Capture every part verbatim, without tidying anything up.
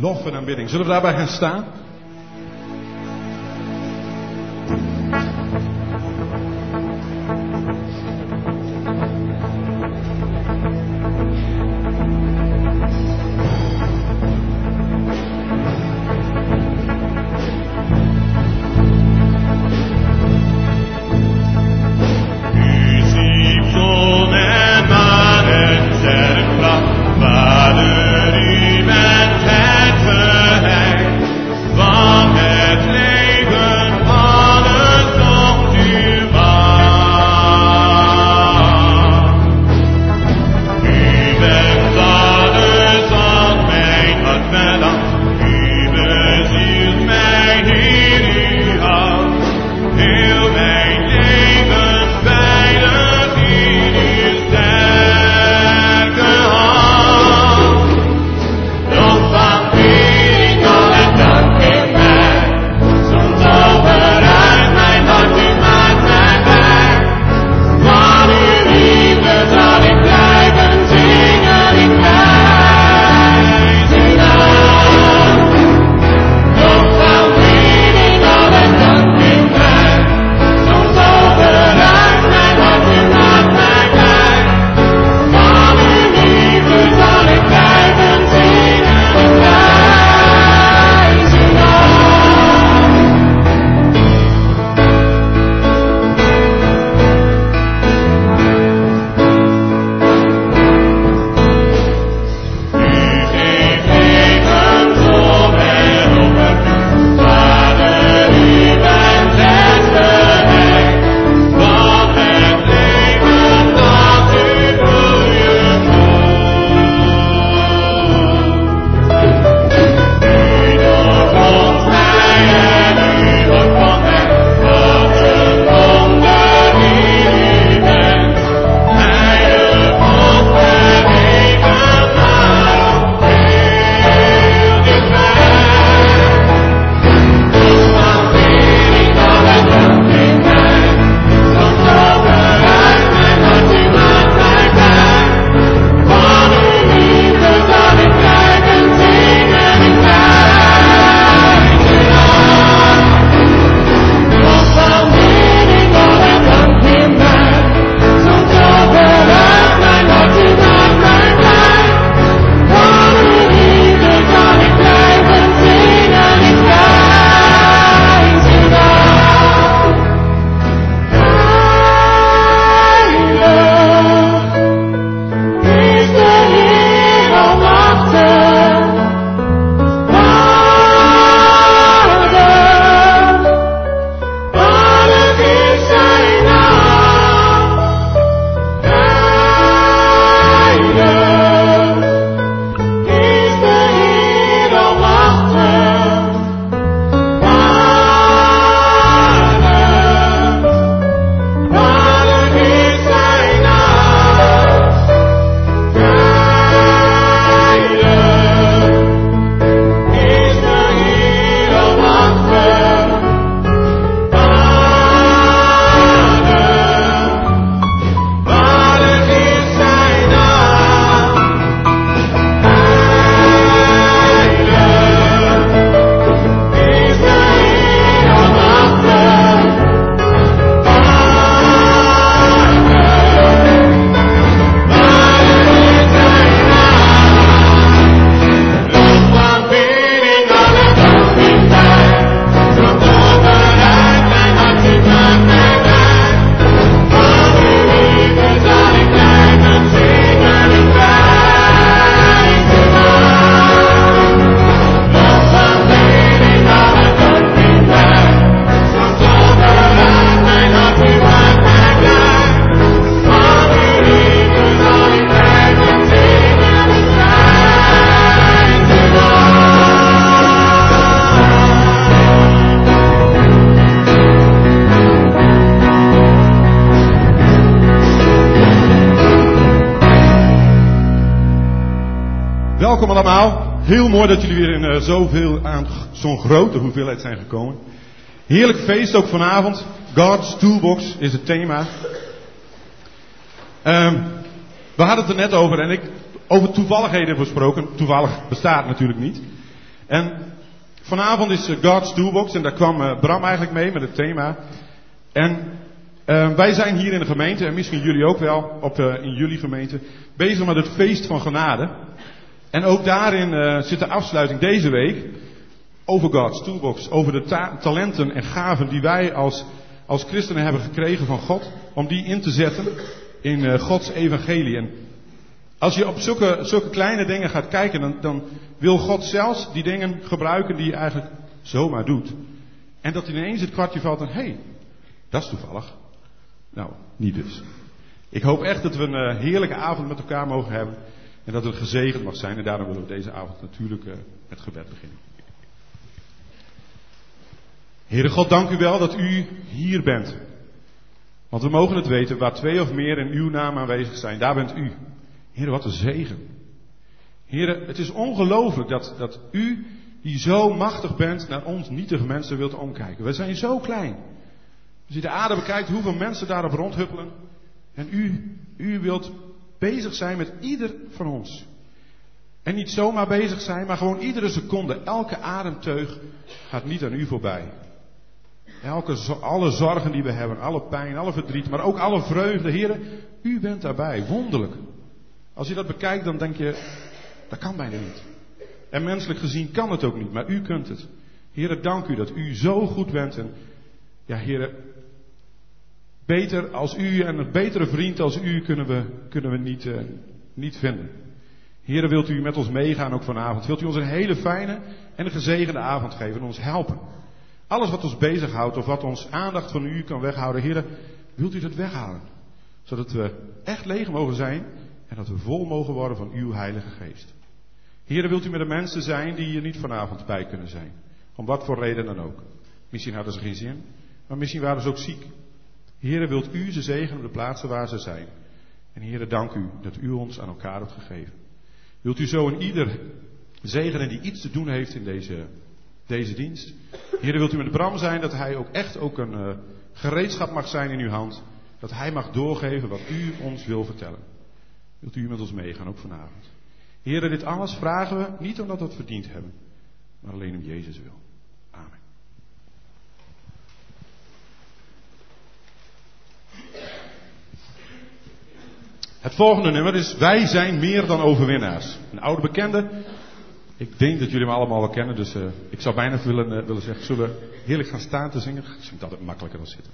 Lof en aanbidding. Zullen we daarbij gaan staan? Welkom allemaal. Heel mooi dat jullie weer in uh, zoveel aan zo'n grote hoeveelheid zijn gekomen. Heerlijk feest ook vanavond. God's Toolbox is het thema. Um, we hadden het er net over en ik over toevalligheden gesproken. Toevallig bestaat natuurlijk niet. En vanavond is God's Toolbox en daar kwam Bram eigenlijk mee met het thema. En uh, wij zijn hier in de gemeente, en misschien jullie ook wel, op, uh, in jullie gemeente, bezig met het feest van genade. En ook daarin uh, zit de afsluiting deze week over God's Toolbox. Over de ta- talenten en gaven die wij als, als christenen hebben gekregen van God. Om die in te zetten in uh, Gods evangelie. En als je op zulke, zulke kleine dingen gaat kijken, dan, dan wil God zelfs die dingen gebruiken die je eigenlijk zomaar doet. En dat ineens het kwartje valt en hé, hey, dat is toevallig. Nou, niet dus. Ik hoop echt dat we een uh, heerlijke avond met elkaar mogen hebben. En dat het gezegend mag zijn. En daarom willen we deze avond natuurlijk uh, met gebed beginnen. Heere God, dank u wel dat u hier bent. Want we mogen het weten, waar twee of meer in uw naam aanwezig zijn, daar bent u. Heere, wat een zegen. Heere, het is ongelooflijk dat, dat u, die zo machtig bent, naar ons nietige mensen wilt omkijken. We zijn zo klein. Als je de aarde bekijkt, hoeveel mensen daarop rondhuppelen. En u, u wilt bezig zijn met ieder van ons. En niet zomaar bezig zijn, maar gewoon iedere seconde, elke ademteug gaat niet aan u voorbij. Elke, alle zorgen die we hebben, alle pijn, alle verdriet, maar ook alle vreugde. Heere, u bent daarbij, wonderlijk. Als je dat bekijkt, dan denk je, dat kan bijna niet. En menselijk gezien kan het ook niet, maar u kunt het. Heere, dank u dat u zo goed bent. En ja, Heere, beter als u en een betere vriend als u kunnen we, kunnen we niet, uh, niet vinden. Heere, wilt u met ons meegaan ook vanavond? Wilt u ons een hele fijne en een gezegende avond geven en ons helpen? Alles wat ons bezighoudt of wat ons aandacht van u kan weghouden, Heere, wilt u dat weghalen? Zodat we echt leeg mogen zijn en dat we vol mogen worden van uw Heilige Geest. Heere, wilt u met de mensen zijn die hier niet vanavond bij kunnen zijn? Om wat voor reden dan ook. Misschien hadden ze geen zin, maar misschien waren ze ook ziek. Heere, wilt u ze zegenen op de plaatsen waar ze zijn? En Heere, dank u dat u ons aan elkaar hebt gegeven. Wilt u zo in ieder zegenen die iets te doen heeft in deze, deze dienst? Heere, wilt u met Bram zijn dat hij ook echt ook een uh, gereedschap mag zijn in uw hand? Dat hij mag doorgeven wat u ons wil vertellen. Wilt u met ons meegaan, ook vanavond? Heere, dit alles vragen we niet omdat we het verdiend hebben, maar alleen om Jezus wil. Amen. Het volgende nummer is Wij zijn meer dan overwinnaars. Een oude bekende. Ik denk dat jullie hem allemaal wel kennen, dus uh, ik zou bijna willen, uh, willen zeggen, zullen we heerlijk gaan staan te zingen? Ik vind het altijd makkelijker dan zitten.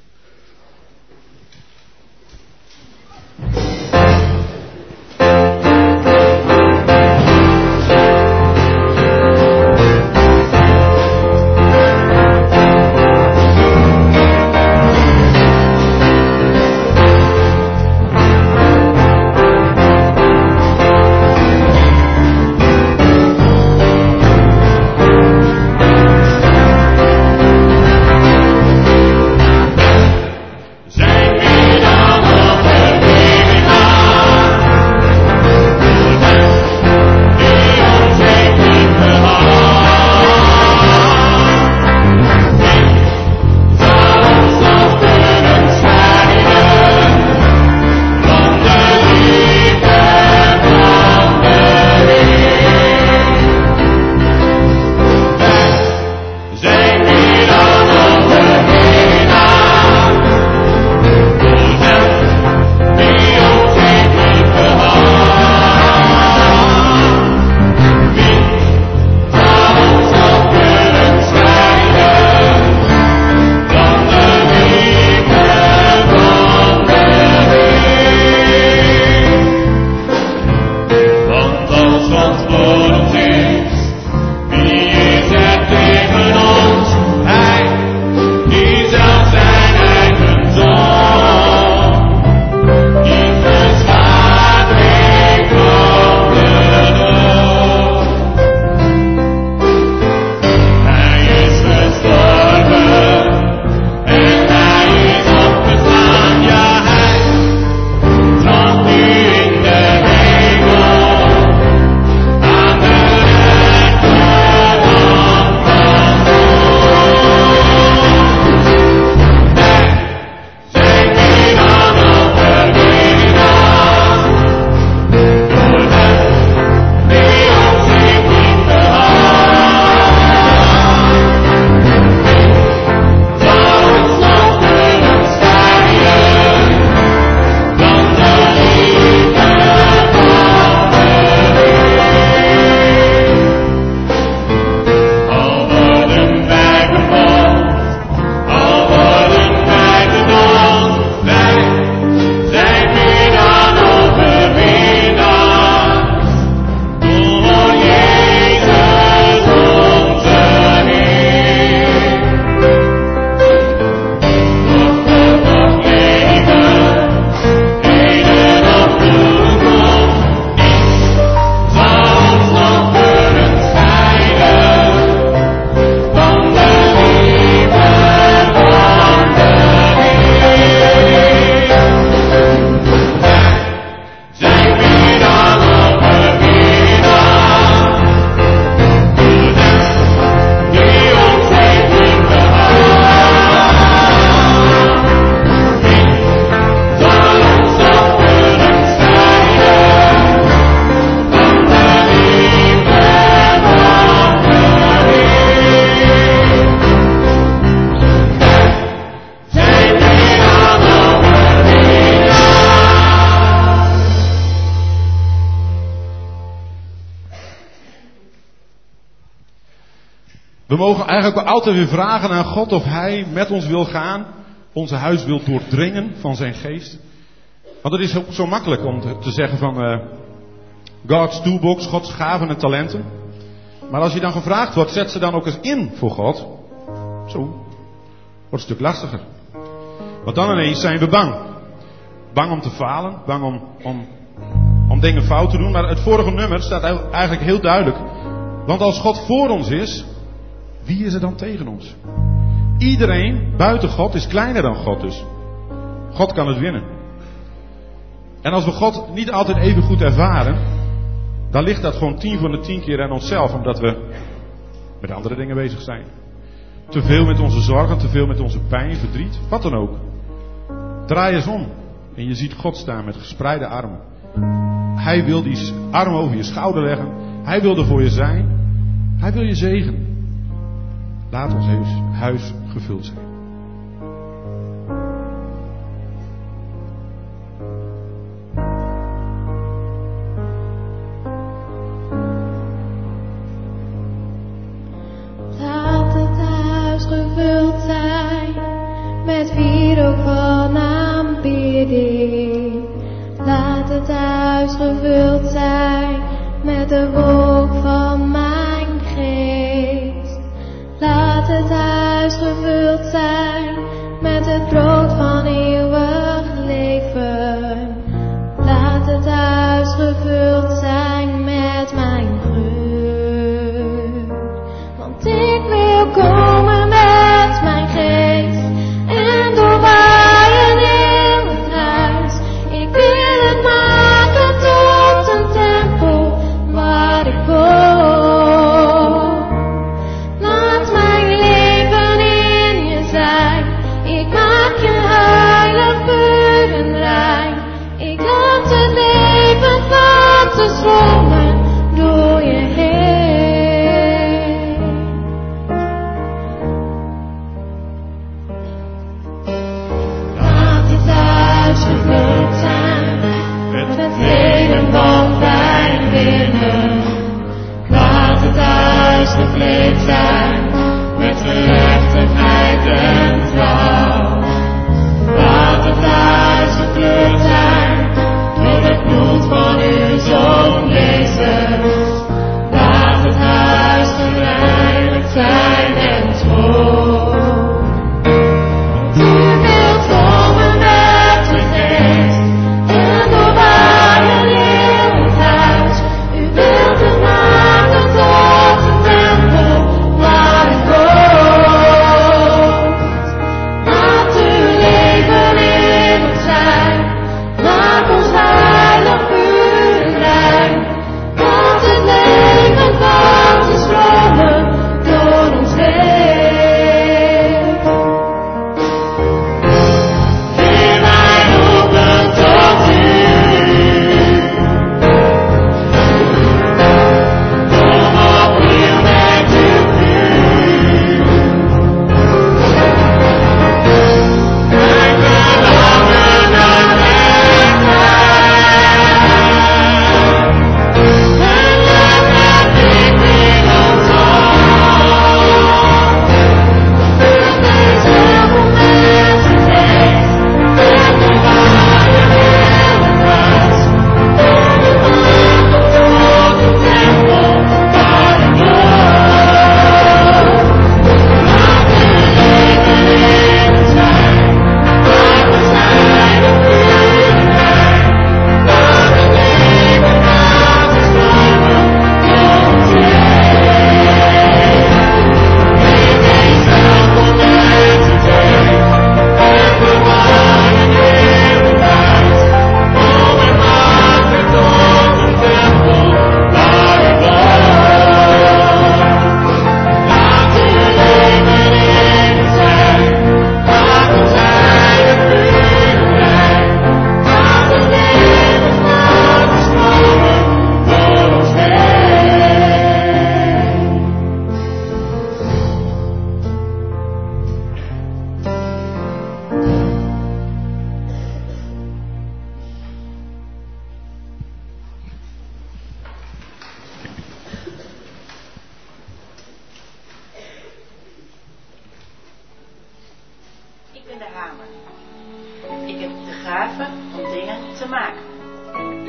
We mogen eigenlijk wel altijd weer vragen aan God of Hij met ons wil gaan, onze huis wil doordringen van zijn geest. Want het is ook zo makkelijk om te, te zeggen van uh, God's toolbox, Gods gaven en talenten. Maar als je dan gevraagd wordt, zet ze dan ook eens in voor God. Zo, wordt een stuk lastiger. Want dan ineens zijn we bang. Bang om te falen, bang om, om, om dingen fout te doen. Maar het vorige nummer staat eigenlijk heel duidelijk. Want als God voor ons is, wie is er dan tegen ons? Iedereen buiten God is kleiner dan God dus. God kan het winnen. En als we God niet altijd even goed ervaren, dan ligt dat gewoon tien van de tien keer aan onszelf, omdat we met andere dingen bezig zijn. Te veel met onze zorgen, te veel met onze pijn, verdriet, wat dan ook. Draai eens om en je ziet God staan met gespreide armen. Hij wil die armen over je schouder leggen. Hij wil er voor je zijn. Hij wil je zegenen. Laat ons huis, huis gevuld zijn. Laat het huis gevuld zijn met wierook van aanbidding. Laat het huis gevuld zijn met de wolk van mijn geest. Laat het huis gevuld zijn met het brood van eeuwig leven. Laat het huis gevuld zijn met mijn vreugd. Want ik wil komen met mijn geest en doorwaaien heel het huis. Ik wil het maken tot een tempel waar ik woon. Laat mijn leven in je zijn. Ik maak je heilig, puur en rein. Ik laat het leven van te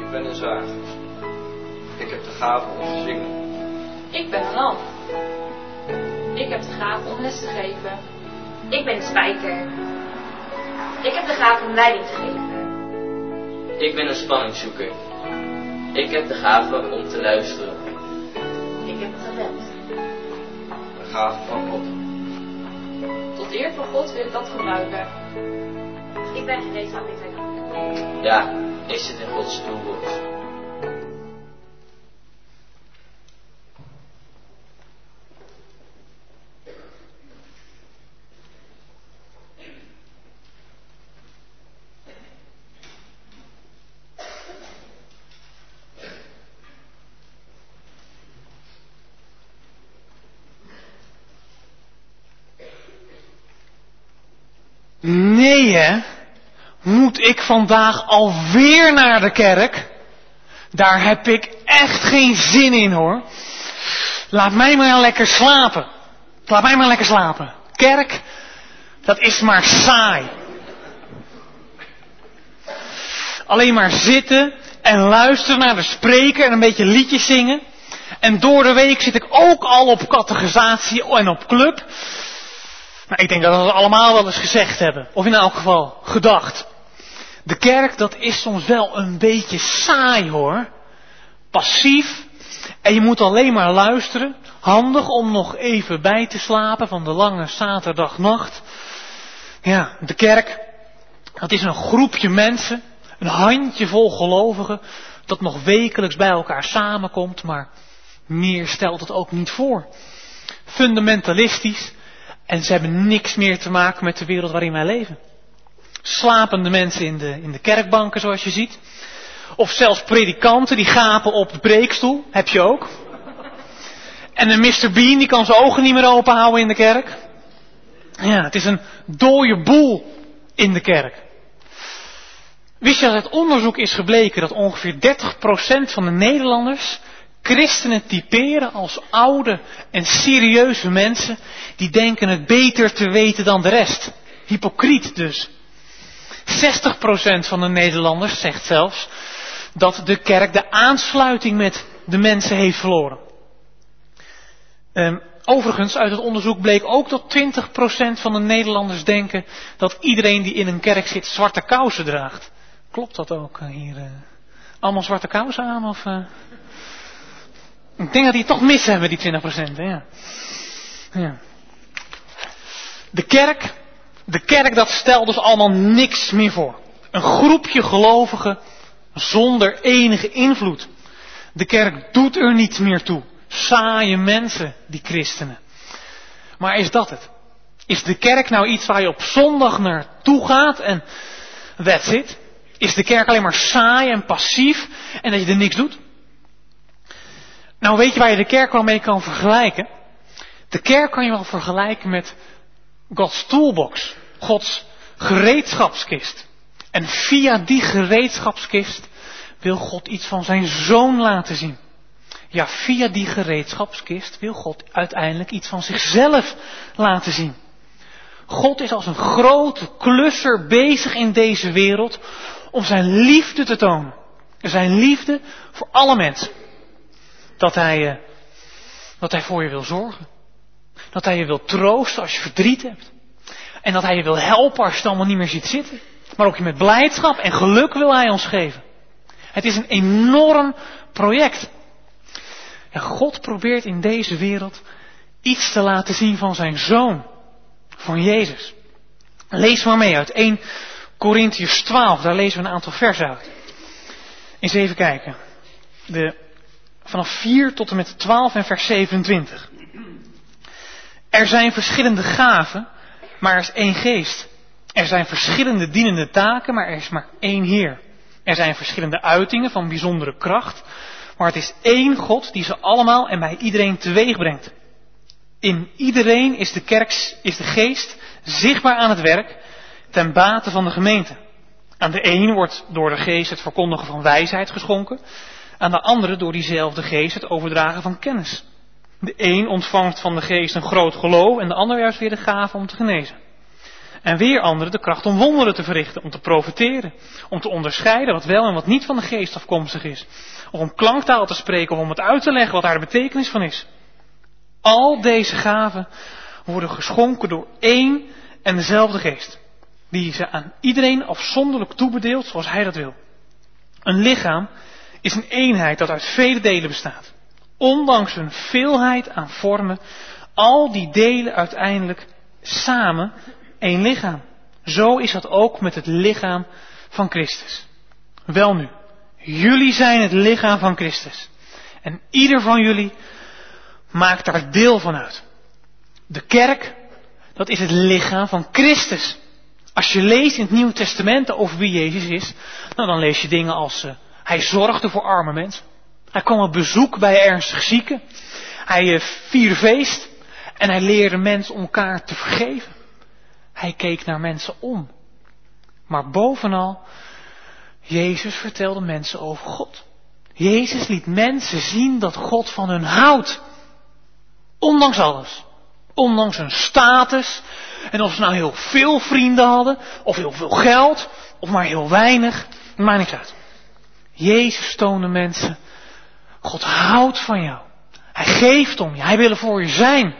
Ik ben een zager. Ik heb de gave om te zingen. Ik ben een lamp. Ik heb de gave om les te geven. Ik ben een spijker. Ik heb de gave om leiding te geven. Ik ben een spanningszoeker. Ik heb de gave om te luisteren. Ik heb een geweld. De gave van God. Tot eer van God wil ik dat gebruiken. Ik ben gereedschap in zijn handen. Ja, ik zit in Gods toolbox. Nee hè, moet ik vandaag alweer naar de kerk? Daar heb ik echt geen zin in hoor. Laat mij maar lekker slapen. Laat mij maar lekker slapen. Kerk, dat is maar saai. Alleen maar zitten en luisteren naar de spreker en een beetje liedjes zingen. En door de week zit ik ook al op catechisatie en op club. Maar ik denk dat we het allemaal wel eens gezegd hebben. Of in elk geval gedacht. De kerk, dat is soms wel een beetje saai hoor. Passief. En je moet alleen maar luisteren. Handig om nog even bij te slapen van de lange zaterdagnacht. Ja, de kerk, dat is een groepje mensen. Een handjevol gelovigen. Dat nog wekelijks bij elkaar samenkomt. Maar meer stelt het ook niet voor. Fundamentalistisch. En ze hebben niks meer te maken met de wereld waarin wij leven. Slapende mensen in de, in de kerkbanken zoals je ziet. Of zelfs predikanten die gapen op de preekstoel. Heb je ook. En een mister Bean die kan zijn ogen niet meer open houden in de kerk. Ja, het is een dode boel in de kerk. Wist je dat uit onderzoek is gebleken dat ongeveer dertig procent van de Nederlanders christenen typeren als oude en serieuze mensen die denken het beter te weten dan de rest. Hypocriet dus. zestig procent van de Nederlanders zegt zelfs dat de kerk de aansluiting met de mensen heeft verloren. Um, overigens, uit het onderzoek bleek ook dat twintig procent van de Nederlanders denken dat iedereen die in een kerk zit zwarte kousen draagt. Klopt dat ook hier? Uh, allemaal zwarte kousen aan of... Uh... Ik denk dat die het toch mis hebben, die twintig procent. Ja. Ja. De kerk, de kerk dat stelt dus allemaal niks meer voor. Een groepje gelovigen zonder enige invloed. De kerk doet er niet meer toe. Saaie mensen, die christenen. Maar is dat het? Is de kerk nou iets waar je op zondag naartoe gaat en that's it? Is de kerk alleen maar saai en passief en dat je er niks doet? Nou, weet je waar je de kerk wel mee kan vergelijken? De kerk kan je wel vergelijken met Gods toolbox. Gods gereedschapskist. En via die gereedschapskist wil God iets van zijn zoon laten zien. Ja, via die gereedschapskist wil God uiteindelijk iets van zichzelf laten zien. God is als een grote klusser bezig in deze wereld om zijn liefde te tonen. Zijn liefde voor alle mensen. Dat hij, uh, dat hij voor je wil zorgen. Dat hij je wil troosten als je verdriet hebt. En dat hij je wil helpen als je het allemaal niet meer ziet zitten. Maar ook je met blijdschap en geluk wil hij ons geven. Het is een enorm project. Ja, God probeert in deze wereld iets te laten zien van zijn zoon. Van Jezus. Lees maar mee uit eerste Korintiërs twaalf. Daar lezen we een aantal versen uit. Eens even kijken. De, vanaf vier tot en met twaalf en vers zevenentwintig. Er zijn verschillende gaven, maar er is één geest. Er zijn verschillende dienende taken, maar er is maar één Heer. Er zijn verschillende uitingen van bijzondere kracht, maar het is één God die ze allemaal en bij iedereen teweeg brengt. In iedereen is de kerk, is de geest zichtbaar aan het werk ten bate van de gemeente. Aan de een wordt door de geest het verkondigen van wijsheid geschonken, aan de andere door diezelfde geest het overdragen van kennis. De een ontvangt van de geest een groot geloof en de ander juist weer de gave om te genezen. En weer anderen de kracht om wonderen te verrichten, om te profeteren, om te onderscheiden wat wel en wat niet van de geest afkomstig is. Of om klanktaal te spreken of om het uit te leggen wat daar de betekenis van is. Al deze gaven worden geschonken door één en dezelfde geest. Die ze aan iedereen afzonderlijk toebedeelt zoals hij dat wil. Een lichaam is een eenheid dat uit vele delen bestaat. Ondanks hun veelheid aan vormen, al die delen uiteindelijk samen één lichaam. Zo is dat ook met het lichaam van Christus. Welnu, jullie zijn het lichaam van Christus. En ieder van jullie maakt daar deel van uit. De kerk, dat is het lichaam van Christus. Als je leest in het Nieuwe Testament over wie Jezus is, nou dan lees je dingen als uh, hij zorgde voor arme mensen. Hij kwam op bezoek bij ernstig zieken. Hij uh, vierde feest en hij leerde mensen om elkaar te vergeven. Hij keek naar mensen om. Maar bovenal, Jezus vertelde mensen over God. Jezus liet mensen zien dat God van hun houdt. Ondanks alles. Ondanks hun status. En of ze nou heel veel vrienden hadden. Of heel veel geld. Of maar heel weinig. Dat maakt niks uit. Jezus toonde mensen. God houdt van jou. Hij geeft om je. Hij wil er voor je zijn.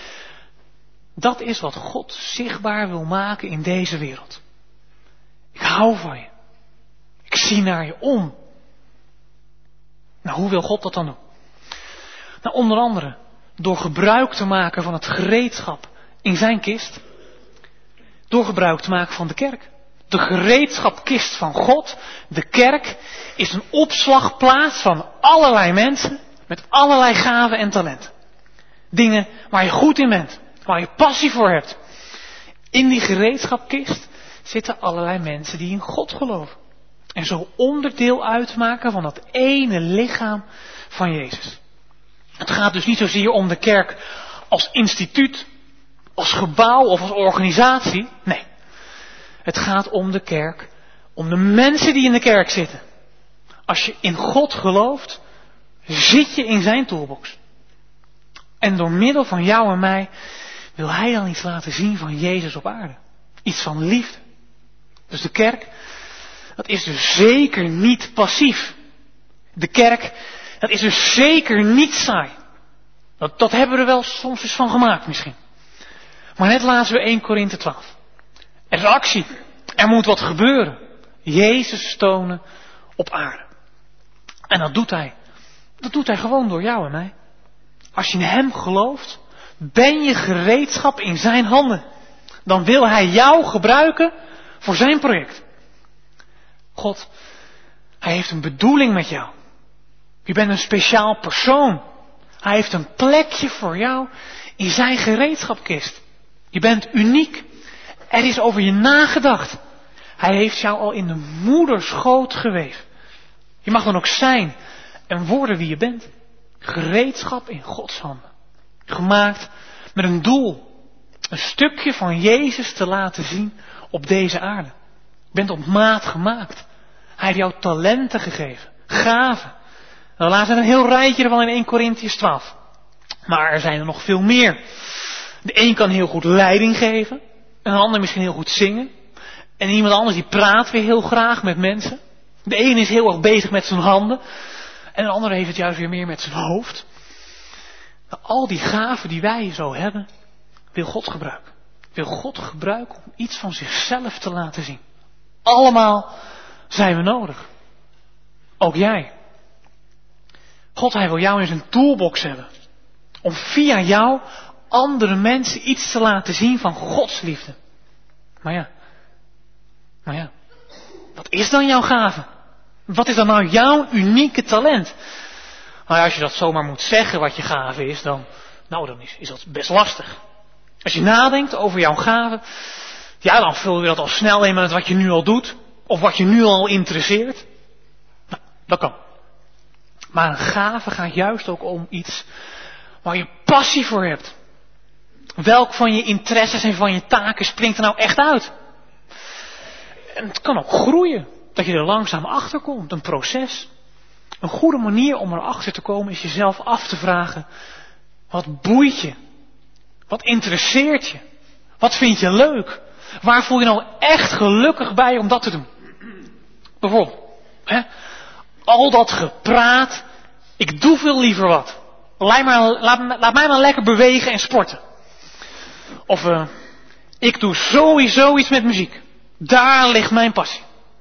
Dat is wat God zichtbaar wil maken in deze wereld. Ik hou van je. Ik zie naar je om. Nou, hoe wil God dat dan doen? Nou, onder andere door gebruik te maken van het gereedschap in zijn kist. Door gebruik te maken van de kerk. De gereedschapkist van God, de kerk, is een opslagplaats van allerlei mensen met allerlei gaven en talenten. Dingen waar je goed in bent, waar je passie voor hebt. In die gereedschapkist zitten allerlei mensen die in God geloven. En zo onderdeel uitmaken van dat ene lichaam van Jezus. Het gaat dus niet zozeer om de kerk als instituut, als gebouw of als organisatie. Nee. Het gaat om de kerk, om de mensen die in de kerk zitten. Als je in God gelooft, zit je in zijn toolbox. En door middel van jou en mij wil hij dan iets laten zien van Jezus op aarde. Iets van liefde. Dus de kerk, dat is dus zeker niet passief. De kerk, dat is dus zeker niet saai. Dat, dat hebben we er wel soms eens van gemaakt misschien. Maar net lazen we eerste Korinthe twaalf. Er is actie. Er moet wat gebeuren. Jezus tonen op aarde. En dat doet hij. Dat doet hij gewoon door jou en mij. Als je in hem gelooft, ben je gereedschap in zijn handen. Dan wil hij jou gebruiken voor zijn project. God, hij heeft een bedoeling met jou. Je bent een speciaal persoon. Hij heeft een plekje voor jou in zijn gereedschapkist. Je bent uniek. Er is over je nagedacht. Hij heeft jou al in de moederschoot geweven. Je mag dan ook zijn en worden wie je bent. Gereedschap in Gods handen. Gemaakt met een doel. Een stukje van Jezus te laten zien op deze aarde. Je bent op maat gemaakt. Hij heeft jou talenten gegeven. Gaven. Nou, laten we een heel rijtje ervan in eerste Korinthe twaalf. Maar er zijn er nog veel meer. De een kan heel goed leiding geven. Een ander misschien heel goed zingen. En iemand anders die praat weer heel graag met mensen. De een is heel erg bezig met zijn handen. En een ander heeft het juist weer meer met zijn hoofd. Nou, al die gaven die wij zo hebben, wil God gebruiken. Wil God gebruiken om iets van zichzelf te laten zien. Allemaal zijn we nodig. Ook jij. God, hij wil jou in zijn toolbox hebben. Om via jou andere mensen iets te laten zien van Gods liefde. Maar ja. Maar ja. Wat is dan jouw gave? Wat is dan nou jouw unieke talent? Nou ja, als je dat zomaar moet zeggen wat je gave is, dan, nou dan is, is dat best lastig. Als je nadenkt over jouw gave, ja dan vul je dat al snel in met wat je nu al doet. Of wat je nu al interesseert. Nou, dat kan. Maar een gave gaat juist ook om iets waar je passie voor hebt. Welk van je interesses en van je taken springt er nou echt uit? En het kan ook groeien. Dat je er langzaam achter komt. Een proces. Een goede manier om erachter te komen is jezelf af te vragen. Wat boeit je? Wat interesseert je? Wat vind je leuk? Waar voel je nou echt gelukkig bij om dat te doen? Bijvoorbeeld, hè? Al dat gepraat, ik doe veel liever wat. Laat, maar, laat, laat mij maar lekker bewegen en sporten. Of uh, ik doe sowieso iets met muziek. Daar ligt mijn passie.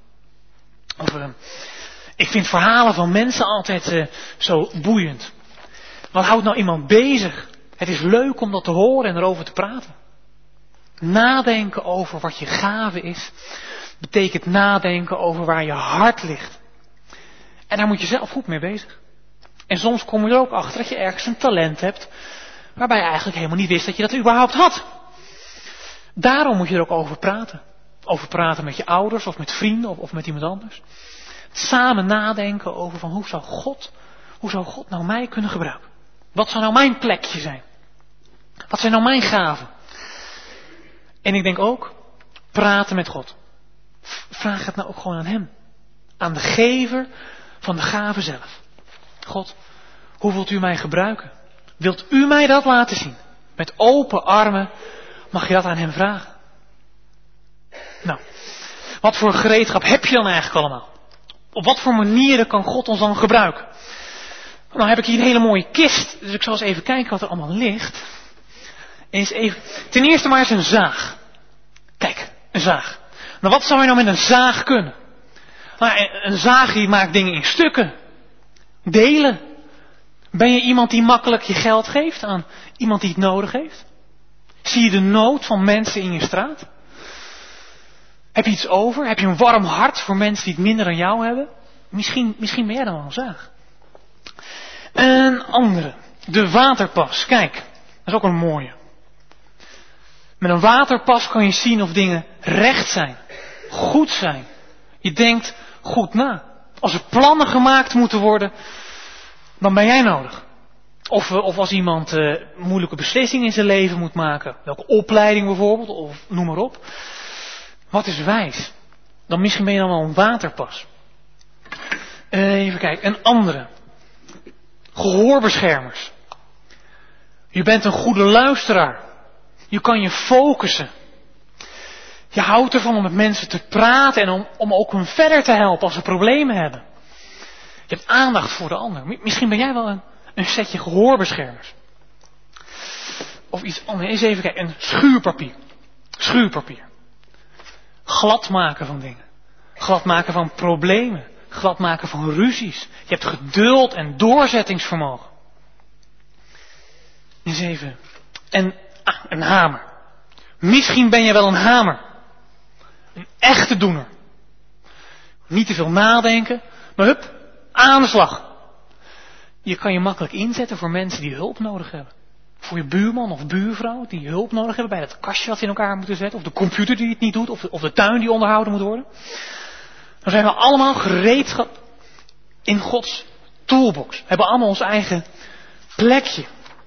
Of uh, ik vind verhalen van mensen altijd uh, zo boeiend. Wat houdt nou iemand bezig? Het is leuk om dat te horen en erover te praten. Nadenken over wat je gave is, betekent nadenken over waar je hart ligt. En daar moet je zelf goed mee bezig. En soms kom je er ook achter dat je ergens een talent hebt, waarbij je eigenlijk helemaal niet wist dat je dat überhaupt had. Daarom moet je er ook over praten. Over praten met je ouders of met vrienden of, of met iemand anders. Samen nadenken over van hoe zou God, hoe zou God nou mij kunnen gebruiken? Wat zou nou mijn plekje zijn? Wat zijn nou mijn gaven? En ik denk ook, praten met God. Vraag het nou ook gewoon aan Hem. Aan de gever van de gave zelf. God, hoe wilt u mij gebruiken? Wilt u mij dat laten zien? Met open armen mag je dat aan Hem vragen. Nou, wat voor gereedschap heb je dan eigenlijk allemaal? Op wat voor manieren kan God ons dan gebruiken? Nou heb ik hier een hele mooie kist, dus ik zal eens even kijken wat er allemaal ligt. Eens even, ten eerste maar eens een zaag. Kijk, een zaag. Nou, wat zou je nou met een zaag kunnen? Nou, een zaag die maakt dingen in stukken. Delen. Ben je iemand die makkelijk je geld geeft aan iemand die het nodig heeft? Zie je de nood van mensen in je straat? Heb je iets over? Heb je een warm hart voor mensen die het minder dan jou hebben? Misschien, misschien ben jij dan wel een zaag. Een andere. De waterpas. Kijk, dat is ook een mooie. Met een waterpas kan je zien of dingen recht zijn. Goed zijn. Je denkt goed na. Als er plannen gemaakt moeten worden, dan ben jij nodig. Of, of als iemand uh, moeilijke beslissingen in zijn leven moet maken. Welke opleiding bijvoorbeeld, of noem maar op. Wat is wijs? Dan misschien ben je dan wel een waterpas. Uh, even kijken, een andere. Gehoorbeschermers. Je bent een goede luisteraar. Je kan je focussen. Je houdt ervan om met mensen te praten en om, om ook hun verder te helpen als ze problemen hebben. Je hebt aandacht voor de ander. Misschien ben jij wel een, een setje gehoorbeschermers. Of iets anders. Eens even kijken. Een schuurpapier. Schuurpapier. Glad maken van dingen. Glad maken van problemen. Glad maken van ruzies. Je hebt geduld en doorzettingsvermogen. Eens even. En ah, een hamer. Misschien ben je wel een hamer. Een echte doener. Niet te veel nadenken. Maar hup, aan de slag. Je kan je makkelijk inzetten voor mensen die hulp nodig hebben. Voor je buurman of buurvrouw die hulp nodig hebben bij dat kastje wat ze in elkaar moeten zetten. Of de computer die het niet doet. Of de, of de tuin die onderhouden moet worden. Dan zijn we allemaal gereedschap in Gods toolbox. We hebben allemaal ons eigen plekje.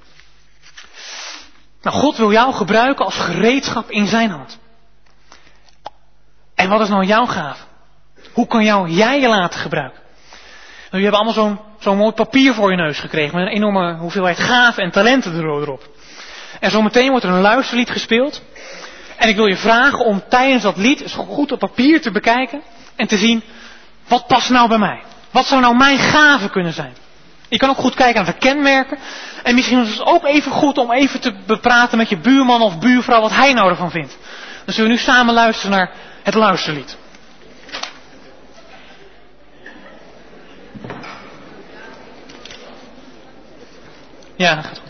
Nou, God wil jou gebruiken als gereedschap in zijn hand. En wat is nou jouw gave? Hoe kan jou jij je laten gebruiken? Nou, je hebt allemaal zo'n, zo'n mooi papier voor je neus gekregen. Met een enorme hoeveelheid gaven en talenten erop. En zometeen wordt er een luisterlied gespeeld. En ik wil je vragen om tijdens dat lied eens goed op papier te bekijken. En te zien, wat past nou bij mij? Wat zou nou mijn gave kunnen zijn? Je kan ook goed kijken naar de kenmerken. En misschien is het ook even goed om even te bepraten met je buurman of buurvrouw wat hij nou ervan vindt. Dan zullen we nu samen luisteren naar het luisterlied. Ja, dat gaat goed.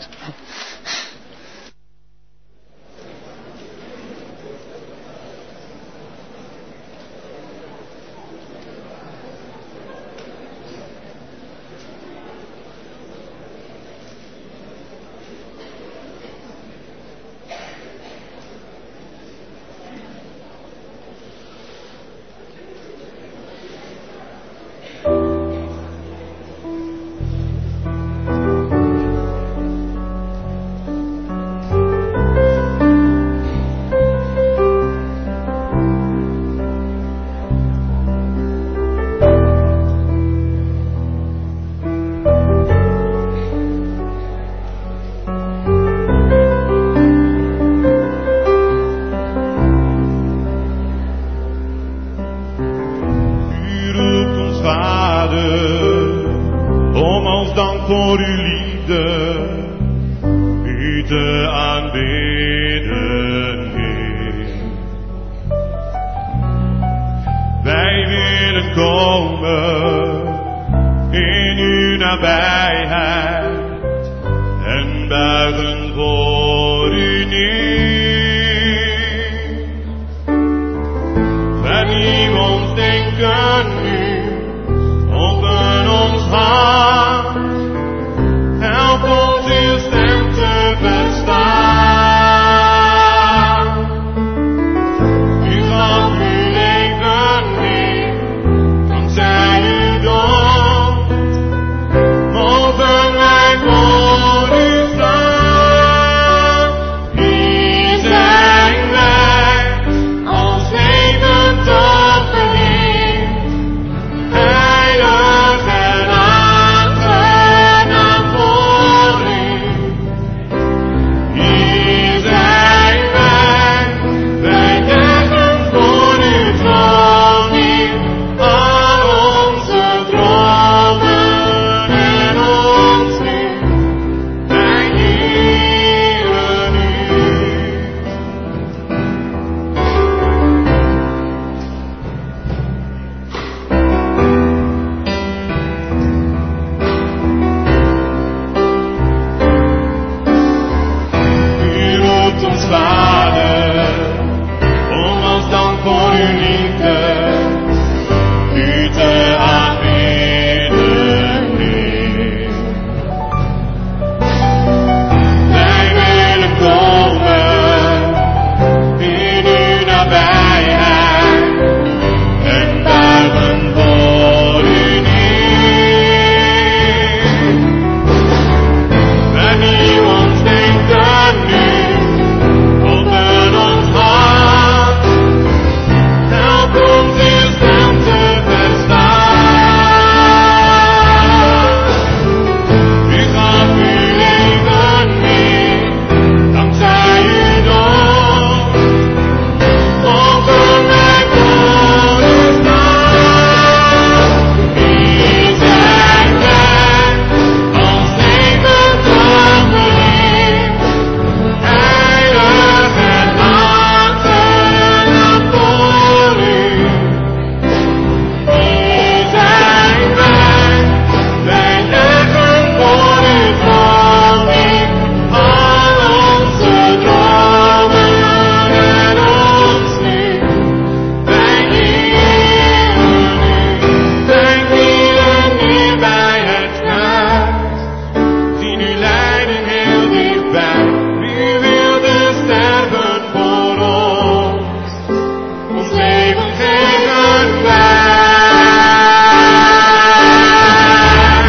als dank voor uw liefde, u te aanbidden, Heer. Wij willen komen in uw nabijheid en buigen voor u neer. Vernieuw ons denken nu, open ons hart, help ons uw stem te verstaan. U gaf uw leven weer, dankzij uw dood, mogen wij voor u staan. Wie zijn wij als levend offerdier, heilig en aangenaam voor u. Hier zijn wij, wij leggen voor uw troon neer al onze dromen en ons nu. Wij eren u. U roept ons Vader, om als dank voor uw liefde, u te aanbidden, Heer. Wij willen komen in uw nabijheid en buigen voor u neer. Vernieuw ons denken nu, open ons hart, help ons uw stem te verstaan. U gaf uw leven weer, dankzij uw dood, mogen wij voor u staan. Wie zijn wij als levend offerdier, heilig en aangenaam voor u. Wie zijn wij, wij leggen voor uw troon neer al onze dromen en ons nu. Wij eren u, wij knielen neer bij het kruis, zien uw lijden heel dichtbij. U wilde sterven voor ons, ons leven geven wij.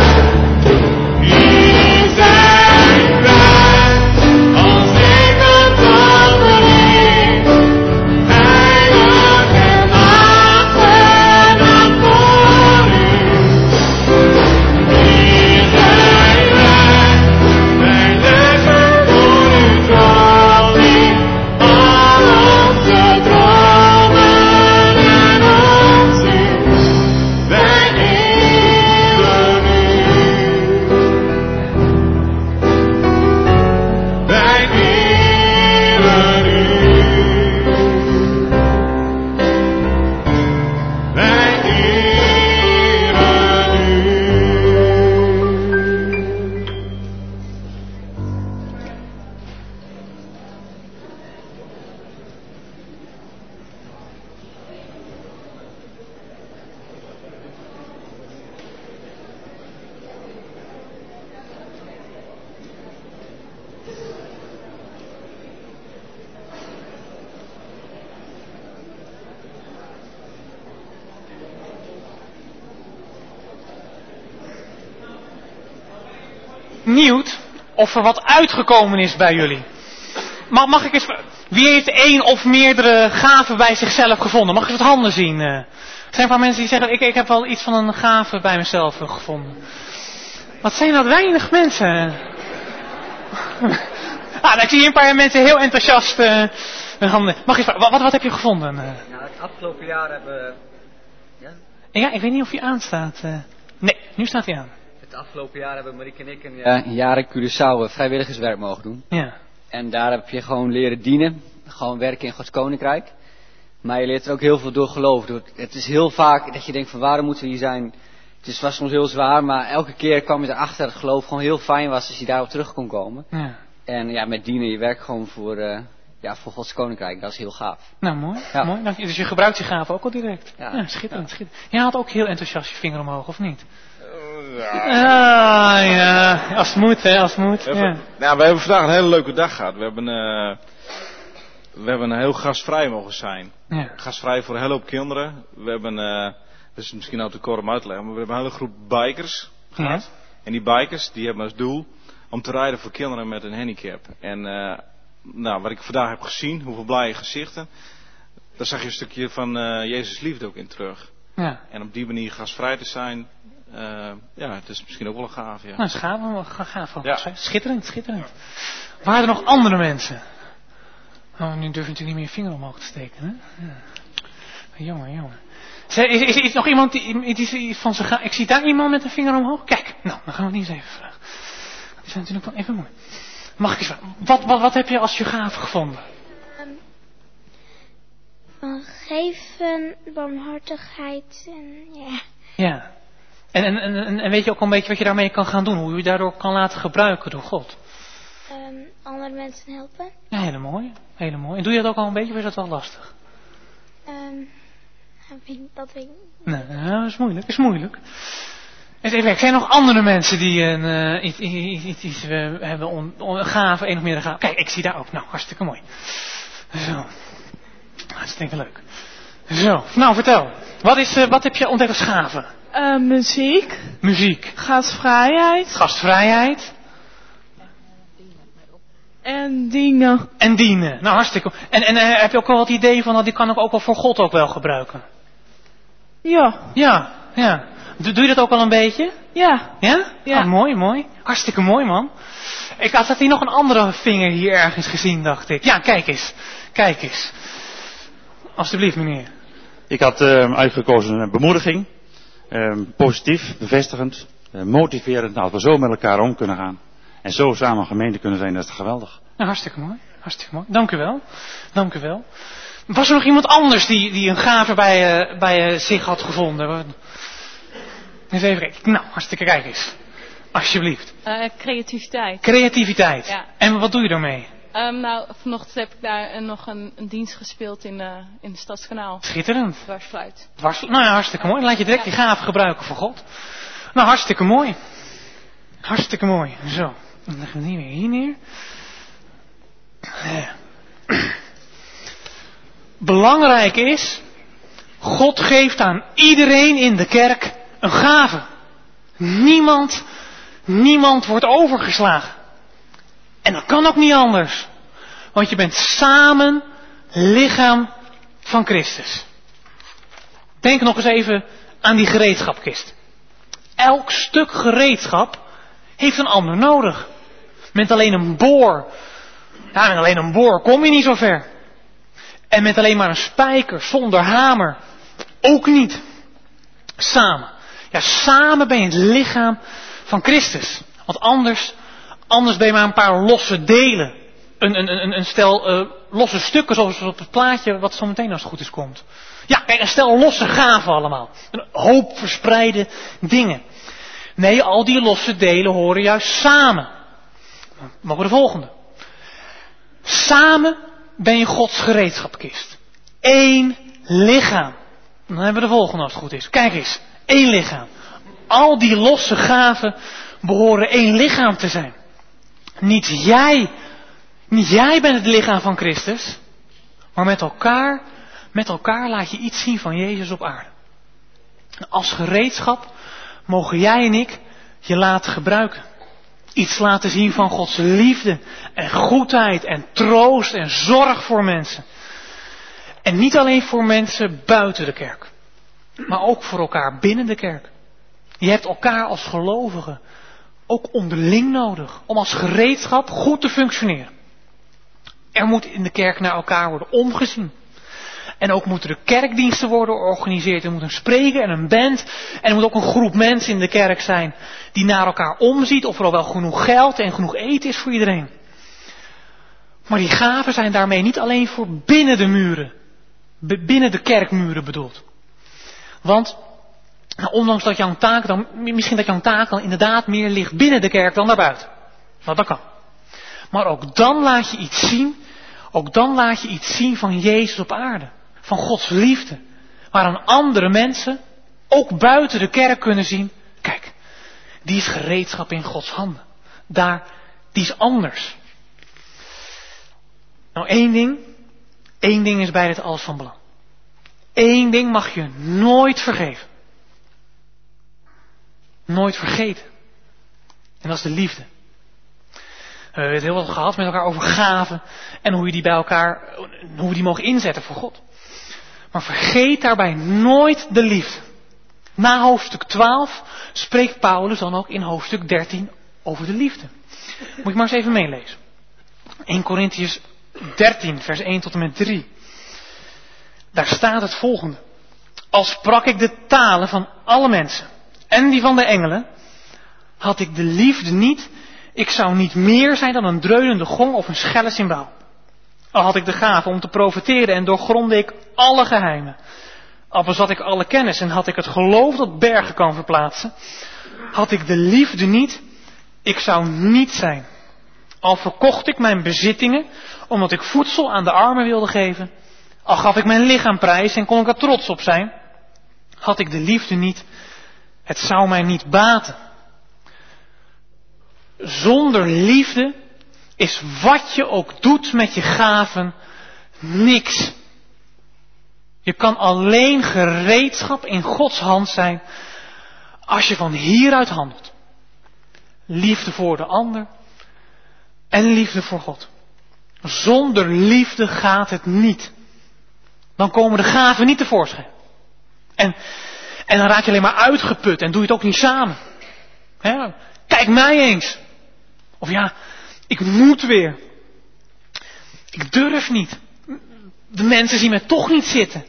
Hier zijn wij, als levend offerdier, heilig en aangenaam voor u. Hier zijn wij, wij leggen voor uw troon neer al onze dromen en ons nu. Wij eren u. Wij eren u. Wij eren u. Nieuwt of er wat uitgekomen is bij jullie. Mag, mag ik eens... Wie heeft één of meerdere gaven bij zichzelf gevonden? Mag ik eens wat handen zien? Eh, Er zijn een paar mensen die zeggen, ik, ik heb wel iets van een gave bij mezelf eh, gevonden. Wat zijn dat weinig mensen. Ah, nou, ik zie hier een paar mensen heel enthousiast eh, hun handen. Mag ik eens, wat, wat heb je gevonden? Eh? Nou, het afgelopen jaar hebben we... Ja? Ja, ik weet niet of hij aanstaat. eh. Nee, nu staat hij aan. Het Het afgelopen jaar hebben Marieke en ik een, uh, een jaar in Curaçao vrijwilligerswerk mogen doen. Ja. En daar heb je gewoon leren dienen. Gewoon werken in Gods Koninkrijk. Maar je leert er ook heel veel door geloof. Door, het is heel vaak dat je denkt van waarom moeten we hier zijn. Het is, was soms heel zwaar, maar elke keer kwam je erachter dat het geloof gewoon heel fijn was als je daarop terug kon komen. Ja. En ja, met dienen, je werkt gewoon voor, uh, ja, voor Gods Koninkrijk. Dat is heel gaaf. Nou, mooi. Ja. mooi. Dank je. Dus je gebruikt die gaven ook al direct. Ja. Ja, schitterend, schitterend. Je had ook heel enthousiast je vinger omhoog, of niet? Ja. Ah, ja. Als het moet, hè, als het moet. We hebben, Ja. nou, we hebben vandaag een hele leuke dag gehad. We hebben, uh, we hebben een heel gastvrij mogen zijn. Ja. Gastvrij voor een hele hoop kinderen. We hebben, uh, dat is misschien al te kort om uit te leggen, maar we hebben een hele groep bikers gehad. Ja. En die bikers, die hebben als doel om te rijden voor kinderen met een handicap. En uh, nou, wat ik vandaag heb gezien, hoeveel blije gezichten, daar zag je een stukje van uh, Jezus liefde ook in terug. Ja. En op die manier gastvrij te zijn, uh, ja, het is misschien ook wel een gaaf. Ja. Nou, dat is gaaf, gaaf, gaaf ook. Ja. Schitterend, schitterend. Waren er nog andere mensen? Oh, nu durf je natuurlijk niet meer je vinger omhoog te steken, hè? Ja. Jammer, jammer. Is, is, is, is nog iemand die, die, die van zijn ga... Ik zie daar iemand met een vinger omhoog. Kijk, nou, dan gaan we het niet eens even vragen. Die zijn natuurlijk wel even mooi. Mag ik eens vragen? Wat, wat, wat heb je als je gave gevonden? Um, van geven, barmhartigheid en ja. Ja. En, en, en, en weet je ook al een beetje wat je daarmee kan gaan doen? Hoe je daardoor kan laten gebruiken door God? Um, andere mensen helpen. Ja, hele mooi. Hele mooi. En doe je dat ook al een beetje of is dat wel lastig? Um, dat weet ik niet. Nee, nou, dat is moeilijk. is moeilijk. Eens even kijken, zijn er nog andere mensen die een, uh, iets, iets, iets uh, hebben on, on, gaven, één of meerdere gaven? Kijk, ik zie daar ook. Nou, hartstikke mooi. Zo. Hartstikke leuk. Zo, nou vertel. Wat, is, uh, wat heb je ontdekt als gaven? Uh, muziek. Muziek. Gastvrijheid. Gastvrijheid. En dienen. En dienen. Nou, hartstikke. En, en uh, heb je ook wel het idee van, dat die kan ik ook wel voor God ook wel gebruiken? Ja. Ja, ja. Doe, doe je dat ook al een beetje? Ja. Ja? Ja. Oh, mooi, mooi. Hartstikke mooi, man. Ik had hier nog een andere vinger hier ergens gezien, dacht ik. Ja, kijk eens. Kijk eens. Alsjeblieft, meneer. Ik had uh, uitgekozen een bemoediging. Uh, positief, bevestigend, uh, motiverend. Nou, dat we zo met elkaar om kunnen gaan. En zo samen gemeente kunnen zijn, dat is geweldig. Nou, hartstikke mooi. Hartstikke mooi. Dank u wel. Dank u wel. Was er nog iemand anders die, die een gave bij, uh, bij uh, zich had gevonden? Eens even kijken. Nou, hartstikke kijk eens. Alsjeblieft. Uh, creativiteit. Creativiteit. Ja. En wat doe je daarmee? Um, nou, vanochtend heb ik daar uh, nog een, een dienst gespeeld in, uh, in de Stadskanaal. Schitterend. Dwarsfluit. Dwars, nou ja, hartstikke mooi. Dan laat je direct ja. die gave gebruiken voor God. Nou, hartstikke mooi. Hartstikke mooi. Zo. Dan leggen we die weer hier neer. Ja. Belangrijk is, God geeft aan iedereen in de kerk een gave. Niemand, niemand wordt overgeslagen. En dat kan ook niet anders. Want je bent samen lichaam van Christus. Denk nog eens even aan die gereedschapkist. Elk stuk gereedschap heeft een ander nodig. Met alleen een boor. Ja, met alleen een boor kom je niet zo ver. En met alleen maar een spijker, zonder hamer, ook niet. Samen. Ja, samen ben je het lichaam van Christus. Want anders, anders ben je maar een paar losse delen. Een, een, een, een stel uh, losse stukken, zoals op het plaatje wat zo meteen als het goed is komt. Ja, kijk, een stel losse gaven allemaal. Een hoop verspreide dingen. Nee, al die losse delen horen juist samen. Dan mogen we de volgende. Samen ben je Gods gereedschapkist. Eén lichaam. Dan hebben we de volgende als het goed is. Kijk eens, één lichaam. Al die losse gaven behoren één lichaam te zijn. Niet jij, niet jij bent het lichaam van Christus, maar met elkaar, met elkaar laat je iets zien van Jezus op aarde. Als gereedschap mogen jij en ik je laten gebruiken. Iets laten zien van Gods liefde en goedheid en troost en zorg voor mensen. En niet alleen voor mensen buiten de kerk, maar ook voor elkaar binnen de kerk. Je hebt elkaar als gelovigen ook onderling nodig om als gereedschap goed te functioneren. Er moet in de kerk naar elkaar worden omgezien. En ook moeten er kerkdiensten worden georganiseerd. Er moet een spreker en een band. En er moet ook een groep mensen in de kerk zijn die naar elkaar omziet of er al wel genoeg geld en genoeg eten is voor iedereen. Maar die gaven zijn daarmee niet alleen voor binnen de muren, binnen de kerkmuren bedoeld. Want nou, ondanks dat jouw taak dan, misschien dat jouw taak dan inderdaad meer ligt binnen de kerk dan daarbuiten. Nou, dat kan. Maar ook dan laat je iets zien, ook dan laat je iets zien van Jezus op aarde. Van Gods liefde. Waaraan andere mensen, ook buiten de kerk kunnen zien, kijk, die is gereedschap in Gods handen. Daar, die is anders. Nou, één ding, één ding is bij dit alles van belang. Eén ding mag je nooit vergeven. Nooit vergeten. En dat is de liefde. We hebben het heel wat gehad met elkaar over gaven en hoe je die bij elkaar, hoe we die mogen inzetten voor God. Maar vergeet daarbij nooit de liefde. Na hoofdstuk twaalf spreekt Paulus dan ook in hoofdstuk dertien over de liefde. Moet je maar eens even meelezen. Eerste Korintiërs dertien, vers één tot en met drie. Daar staat het volgende. Al sprak ik de talen van alle mensen en die van de engelen, had ik de liefde niet, ik zou niet meer zijn dan een dreunende gong of een schelle cymbaal. Al had ik de gave om te profeteren en doorgrondde ik alle geheimen. Al bezat ik alle kennis en had ik het geloof dat bergen kan verplaatsen. Had ik de liefde niet, ik zou niet zijn. Al verkocht ik mijn bezittingen, omdat ik voedsel aan de armen wilde geven. Al gaf ik mijn lichaam prijs en kon ik er trots op zijn. Had ik de liefde niet, het zou mij niet baten. Zonder liefde is wat je ook doet met je gaven niks. Je kan alleen gereedschap in Gods hand zijn als je van hieruit handelt. Liefde voor de ander en liefde voor God. Zonder liefde gaat het niet. Dan komen de gaven niet tevoorschijn. En, en dan raak je alleen maar uitgeput en doe je het ook niet samen. He, kijk mij eens. Of ja, ik moet weer. Ik durf niet. De mensen zien me toch niet zitten.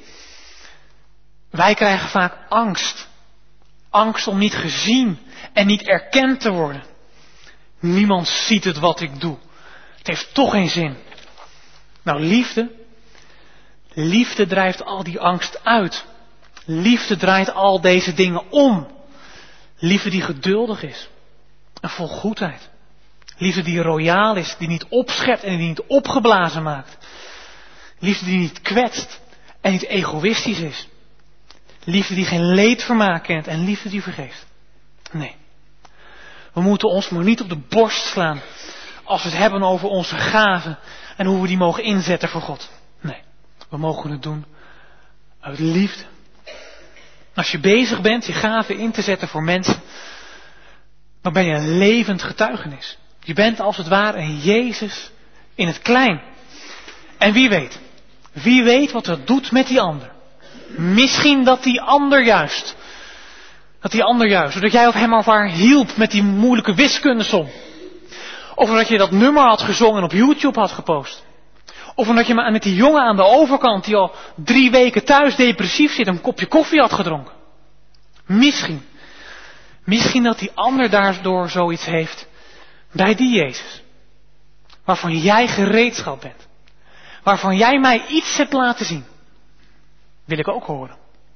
Wij krijgen vaak angst. Angst om niet gezien en niet erkend te worden. Niemand ziet het wat ik doe. Het heeft toch geen zin. Nou, liefde. Liefde drijft al die angst uit. Liefde draait al deze dingen om. Liefde die geduldig is. En vol goedheid. Liefde die royaal is, die niet opschept en die niet opgeblazen maakt. Liefde die niet kwetst en niet egoïstisch is. Liefde die geen leedvermaak kent en liefde die vergeeft. Nee. We moeten ons maar niet op de borst slaan als we het hebben over onze gaven en hoe we die mogen inzetten voor God. Nee. We mogen het doen uit liefde. Als je bezig bent je gaven in te zetten voor mensen, dan ben je een levend getuigenis. Je bent als het ware een Jezus in het klein. En wie weet, wie weet wat dat doet met die ander. Misschien dat die ander juist, dat die ander juist, doordat jij of hem of haar hielp met die moeilijke wiskundesom. Of omdat je dat nummer had gezongen en op YouTube had gepost. Of omdat je met die jongen aan de overkant die al drie weken thuis depressief zit een kopje koffie had gedronken. Misschien. Misschien dat die ander daardoor zoiets heeft bij die Jezus. Waarvan jij gereedschap bent. Waarvan jij mij iets hebt laten zien. Wil ik ook horen.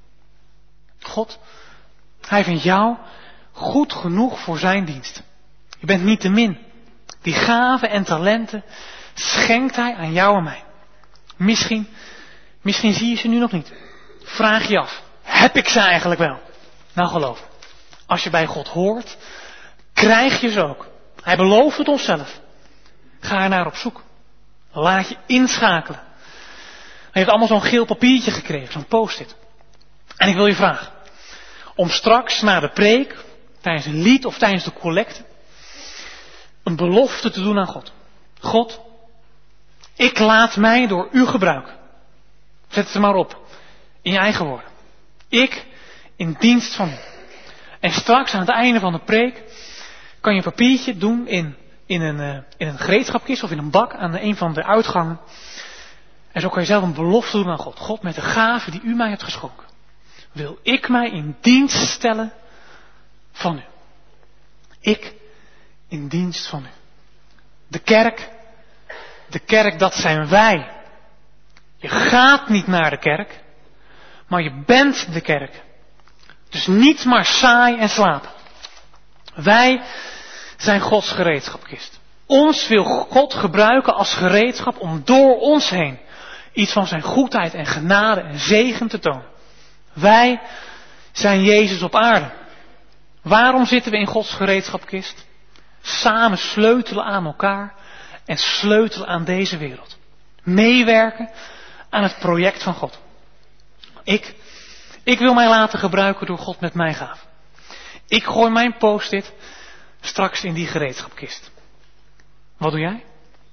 God, Hij vindt jou goed genoeg voor zijn dienst. Je bent niet te min. Die gaven en talenten schenkt Hij aan jou en mij. Misschien, misschien zie je ze nu nog niet. Vraag je af, heb ik ze eigenlijk wel? Nou geloof, als je bij God hoort, krijg je ze ook. Hij belooft het ons zelf. Ga er naar op zoek. Laat je inschakelen. Je hebt allemaal zo'n geel papiertje gekregen, zo'n post-it. En ik wil je vragen, om straks na de preek, tijdens een lied of tijdens de collecte, een belofte te doen aan God. God, ik laat mij door u gebruiken. Zet het er maar op, in je eigen woorden. Ik in dienst van u. En straks aan het einde van de preek kan je een papiertje doen in, in, een, uh, in een gereedschapkist of in een bak aan een van de uitgangen. En zo kan je zelf een belofte doen aan God. God, met de gave die u mij hebt geschonken, wil ik mij in dienst stellen van u. Ik in dienst van u. De kerk, de kerk, dat zijn wij. Je gaat niet naar de kerk, maar je bent de kerk. Dus niet maar saai en slapen. Wij zijn Gods gereedschapkist. Ons wil God gebruiken als gereedschap om door ons heen iets van zijn goedheid en genade en zegen te tonen. Wij zijn Jezus op aarde. Waarom zitten we in Gods gereedschapkist? Samen sleutelen aan elkaar en sleutelen aan deze wereld. Meewerken aan het project van God. Ik, ik wil mij laten gebruiken door God met mijn gaven. Ik gooi mijn post-it straks in die gereedschapkist. Wat doe jij?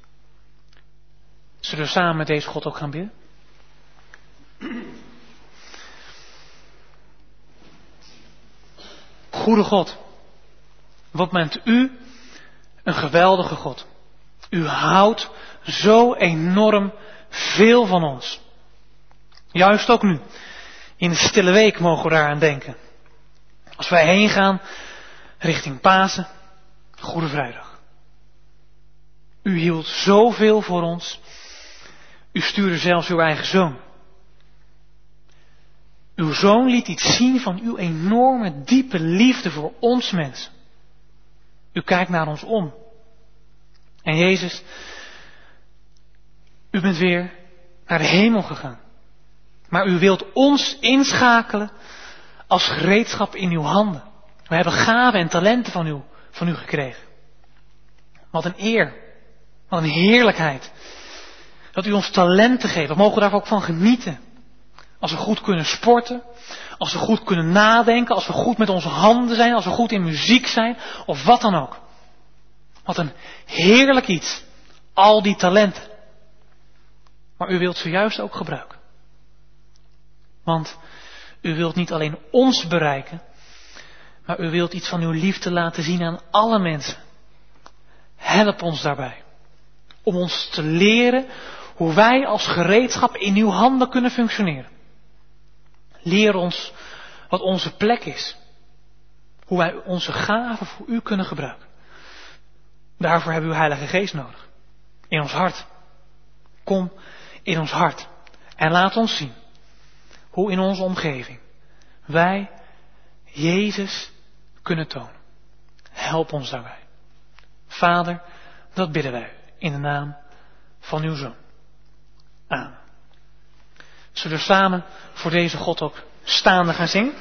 Zullen we samen met deze God ook gaan bidden? Goede God, wat bent u een geweldige God. U houdt zo enorm veel van ons. Juist ook nu. In de stille week mogen we daaraan denken. Als wij heen gaan richting Pasen, Goede Vrijdag. U hield zoveel voor ons. U stuurde zelfs uw eigen zoon. Uw zoon liet iets zien van uw enorme, diepe liefde voor ons mensen. U kijkt naar ons om. En Jezus, u bent weer naar de hemel gegaan. Maar u wilt ons inschakelen als gereedschap in uw handen. We hebben gaven en talenten van u, van u gekregen. Wat een eer. Wat een heerlijkheid. Dat u ons talenten geeft. We mogen daar ook van genieten. Als we goed kunnen sporten. Als we goed kunnen nadenken. Als we goed met onze handen zijn. Als we goed in muziek zijn. Of wat dan ook. Wat een heerlijk iets. Al die talenten. Maar u wilt ze juist ook gebruiken. Want u wilt niet alleen ons bereiken. Maar u wilt iets van uw liefde laten zien aan alle mensen. Help ons daarbij. Om ons te leren hoe wij als gereedschap in uw handen kunnen functioneren. Leer ons wat onze plek is. Hoe wij onze gaven voor u kunnen gebruiken. Daarvoor hebben we uw Heilige Geest nodig. In ons hart. Kom in ons hart. En laat ons zien hoe in onze omgeving wij Jezus kunnen tonen. Help ons daarbij. Vader, dat bidden wij in de naam van uw Zoon. Amen. Zullen we samen voor deze God ook staande gaan zingen?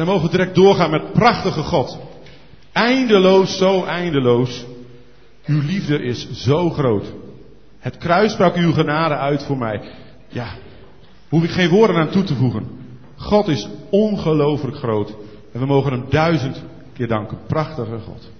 dan mogen we direct doorgaan met prachtige God. Eindeloos, zo eindeloos. Uw liefde is zo groot. Het kruis sprak uw genade uit voor mij. Ja, hoef ik geen woorden aan toe te voegen. God is ongelooflijk groot. En we mogen hem duizend keer danken. Prachtige God.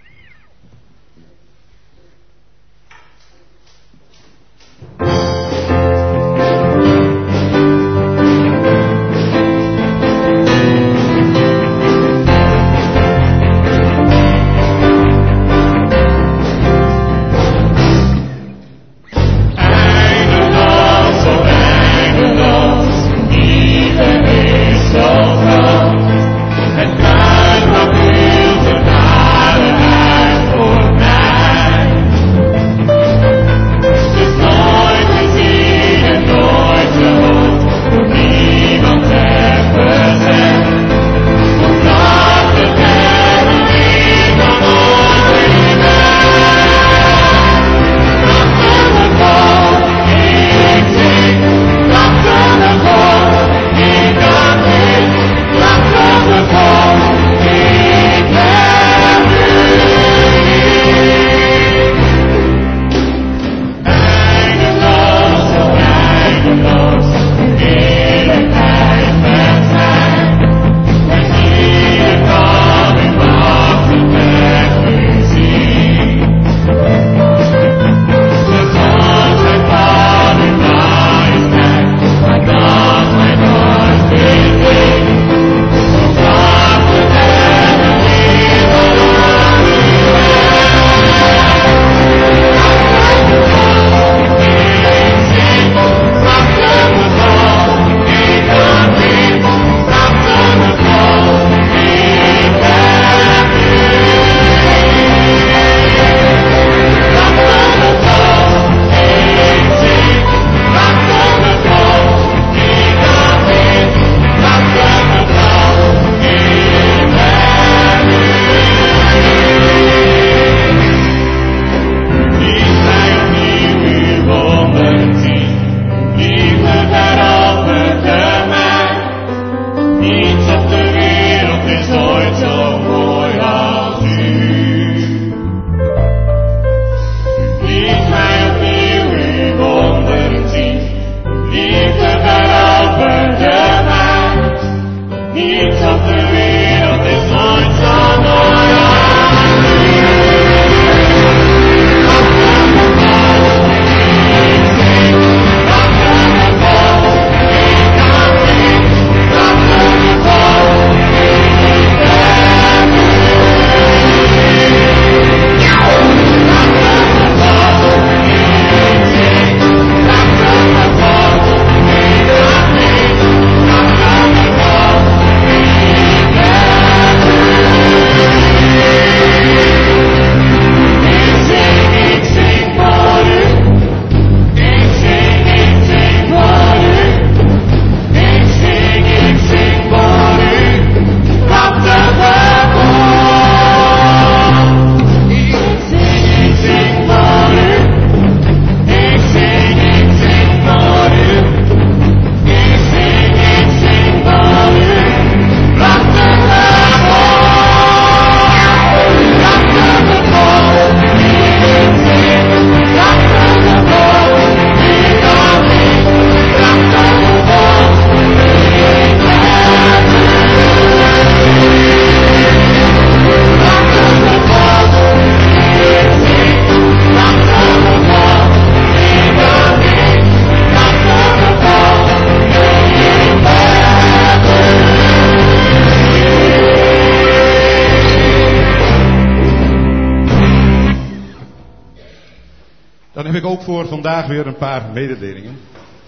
heb ik ook voor vandaag weer een paar mededelingen.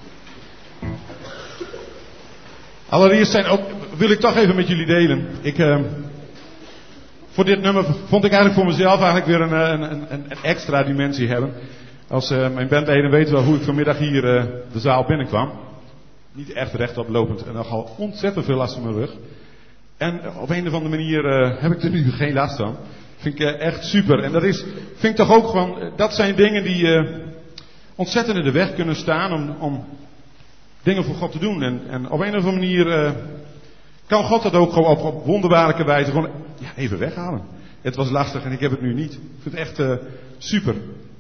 Allereerst zijn ook, wil ik toch even met jullie delen. Ik, uh, voor dit nummer vond ik eigenlijk voor mezelf eigenlijk weer een, een, een, een extra dimensie hebben. Als uh, mijn bandleden weten wel hoe ik vanmiddag hier uh, de zaal binnenkwam. Niet echt rechtop lopend en nogal ontzettend veel last van mijn rug. En op een of andere manier uh, heb ik er nu geen last van. Vind ik uh, echt super. En dat is, vind ik toch ook van, uh, dat zijn dingen die uh, ontzettend in de weg kunnen staan om, om dingen voor God te doen. En, en op een of andere manier uh, kan God dat ook gewoon op, op wonderbaarlijke wijze gewoon ja, even weghalen. Het was lastig en ik heb het nu niet. Ik vind het echt uh, super.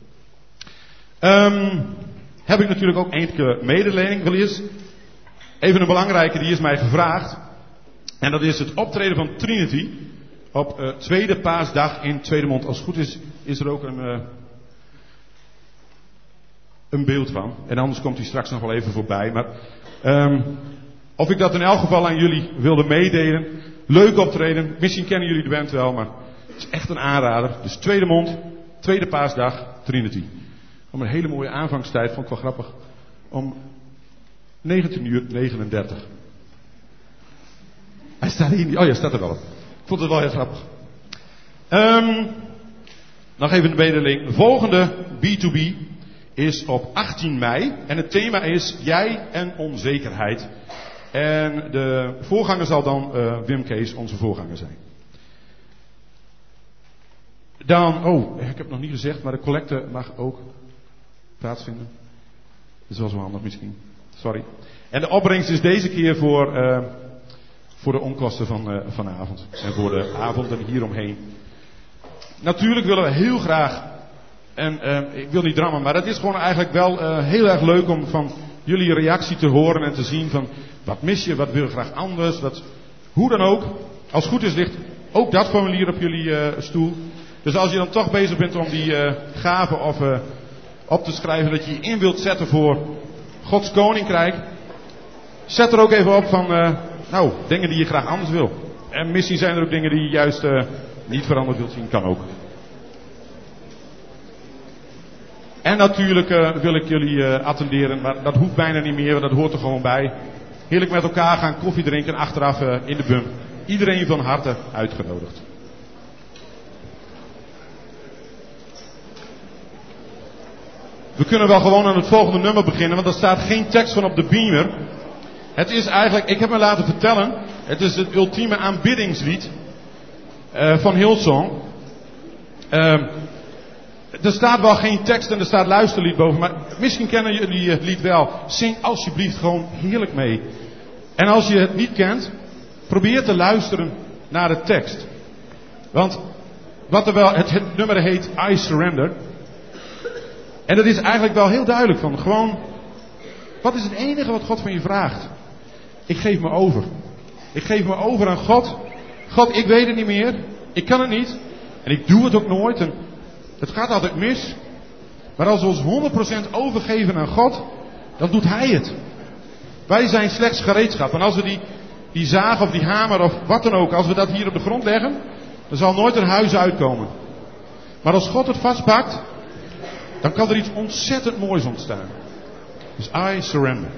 Um, heb ik natuurlijk ook enkele medeleiding. Ik wil eerst even een belangrijke, die is mij gevraagd. En dat is het optreden van Trinity op uh, tweede paasdag in Tweedemond. Als het goed is, is er ook een, uh, een beeld van. En anders komt hij straks nog wel even voorbij. Maar um, of ik dat in elk geval aan jullie wilde meedelen. Leuk optreden. Misschien kennen jullie de band wel, maar het is echt een aanrader. Dus Tweedemond, tweede paasdag, Trinity. Om een hele mooie aanvangstijd, vond ik wel grappig. Om negentien uur negenendertig. Hij staat hier niet. Oh ja, staat er wel op. Ik vond het wel heel grappig. Um, nog even de mededeling. De volgende B to B is op achttien mei. En het thema is Jij en onzekerheid. En de voorganger zal dan uh, Wim Kees, onze voorganger, zijn. Dan, oh, ik heb het nog niet gezegd, maar de collecte mag ook plaatsvinden. Dat is wel zo handig misschien. Sorry. En de opbrengst is deze keer voor, uh, voor de onkosten van uh, vanavond. En voor de avonden hieromheen. Natuurlijk willen we heel graag, en uh, ik wil niet drammen, maar het is gewoon eigenlijk wel uh, heel erg leuk om van jullie reactie te horen en te zien van wat mis je, wat wil je graag anders, wat, hoe dan ook. Als het goed is ligt ook dat formulier op jullie uh, stoel. Dus als je dan toch bezig bent om die uh, gaven of uh, op te schrijven dat je je in wilt zetten voor Gods Koninkrijk, zet er ook even op van, uh, nou, dingen die je graag anders wil. En misschien zijn er ook dingen die je juist uh, niet veranderd wilt zien, kan ook. En natuurlijk uh, wil ik jullie uh, attenderen, maar dat hoeft bijna niet meer, want dat hoort er gewoon bij. Heerlijk met elkaar gaan koffie drinken achteraf uh, in de bum. Iedereen van harte uitgenodigd. We kunnen wel gewoon aan het volgende nummer beginnen, want er staat geen tekst van op de beamer. Het is eigenlijk, ik heb me laten vertellen, het is het ultieme aanbiddingslied uh, van Hillsong. Uh, er staat wel geen tekst en er staat luisterlied boven, maar misschien kennen jullie het lied wel. Zing alsjeblieft gewoon heerlijk mee. En als je het niet kent, probeer te luisteren naar de tekst. Want wat er wel, het, het nummer heet I Surrender. En dat is eigenlijk wel heel duidelijk van, gewoon, wat is het enige wat God van je vraagt? Ik geef me over. Ik geef me over aan God. God, ik weet het niet meer. Ik kan het niet. En ik doe het ook nooit. En het gaat altijd mis. Maar als we ons honderd procent overgeven aan God, dan doet Hij het. Wij zijn slechts gereedschap. En als we die, die zaag of die hamer of wat dan ook, als we dat hier op de grond leggen, dan zal nooit een huis uitkomen. Maar als God het vastpakt, dan kan er iets ontzettend moois ontstaan. Dus I surrender.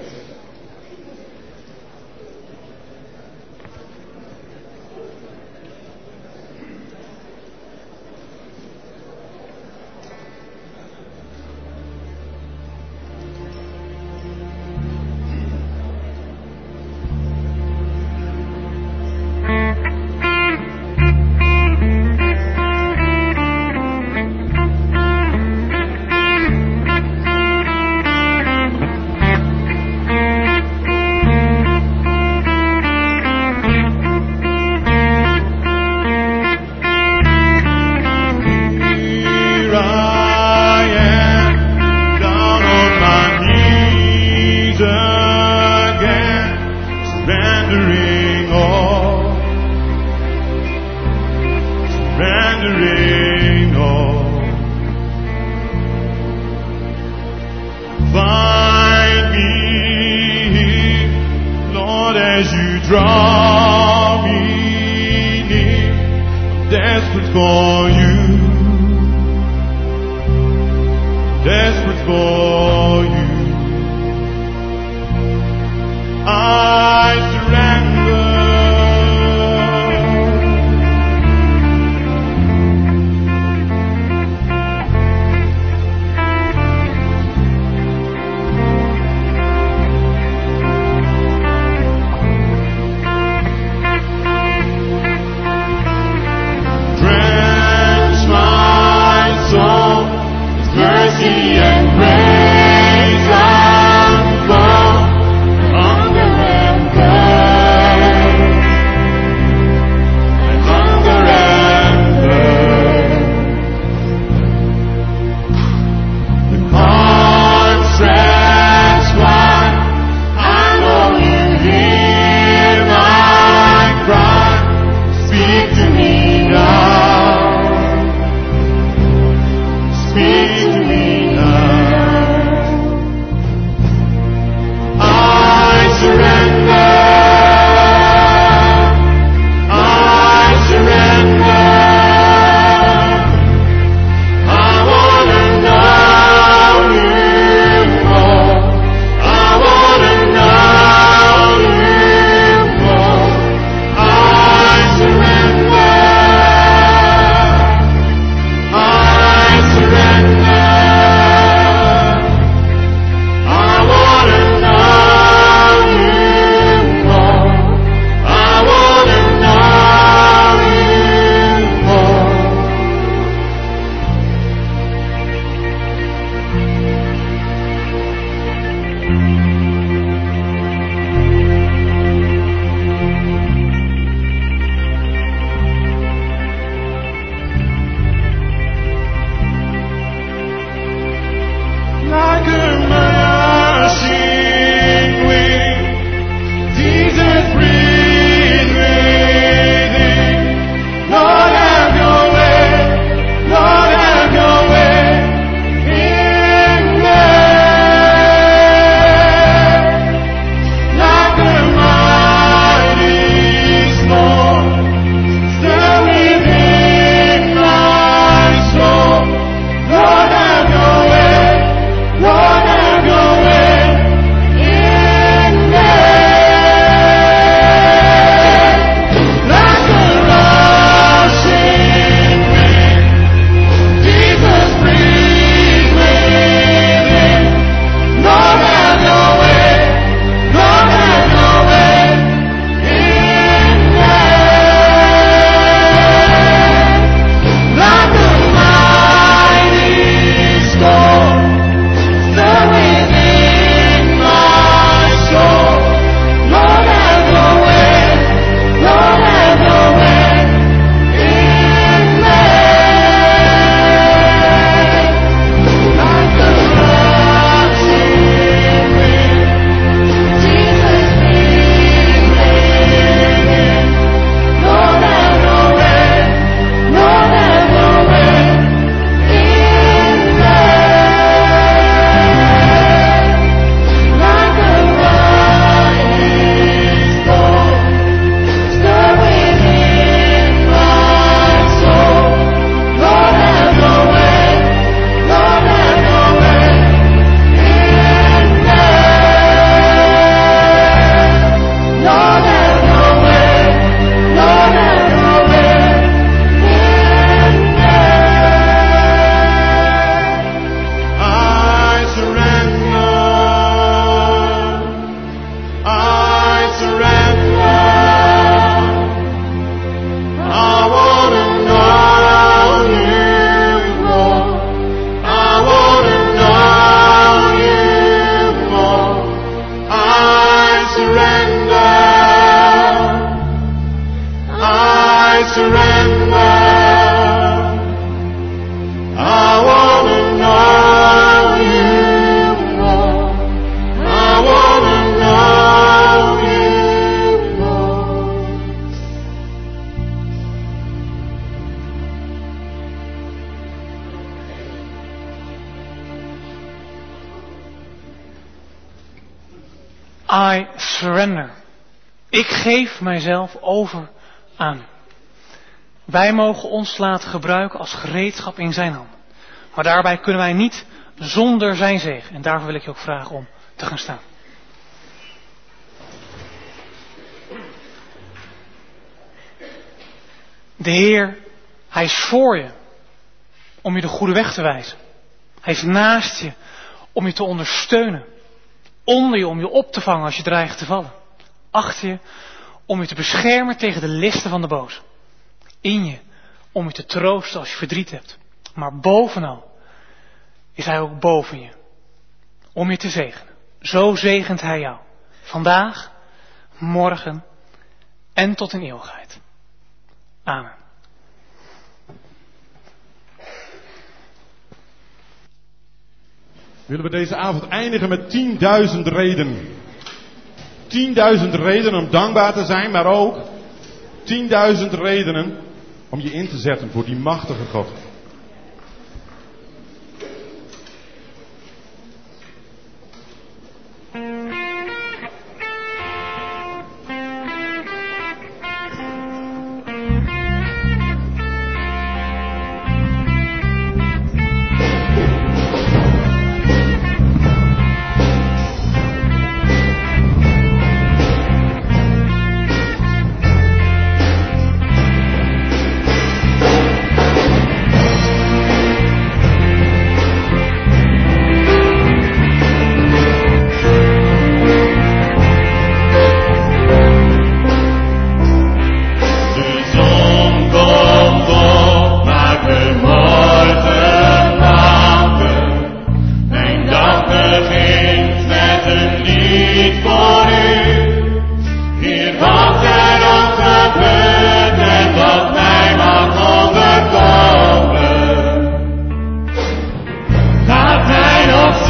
I surrender. Ik geef mijzelf over aan u. Wij mogen ons laten gebruiken als gereedschap in zijn handen. Maar daarbij kunnen wij niet zonder zijn zegen. En daarvoor wil ik je ook vragen om te gaan staan. De Heer, Hij is voor je om je de goede weg te wijzen. Hij is naast je om je te ondersteunen. Onder je om je op te vangen als je dreigt te vallen. Achter je om je te beschermen tegen de listen van de boze. In je om je te troosten als je verdriet hebt. Maar bovenal is Hij ook boven je. Om je te zegenen. Zo zegent Hij jou. Vandaag, morgen en tot in eeuwigheid. Amen. Willen we deze avond eindigen met tienduizend redenen. Tienduizend redenen om dankbaar te zijn, maar ook tienduizend redenen om je in te zetten voor die machtige God.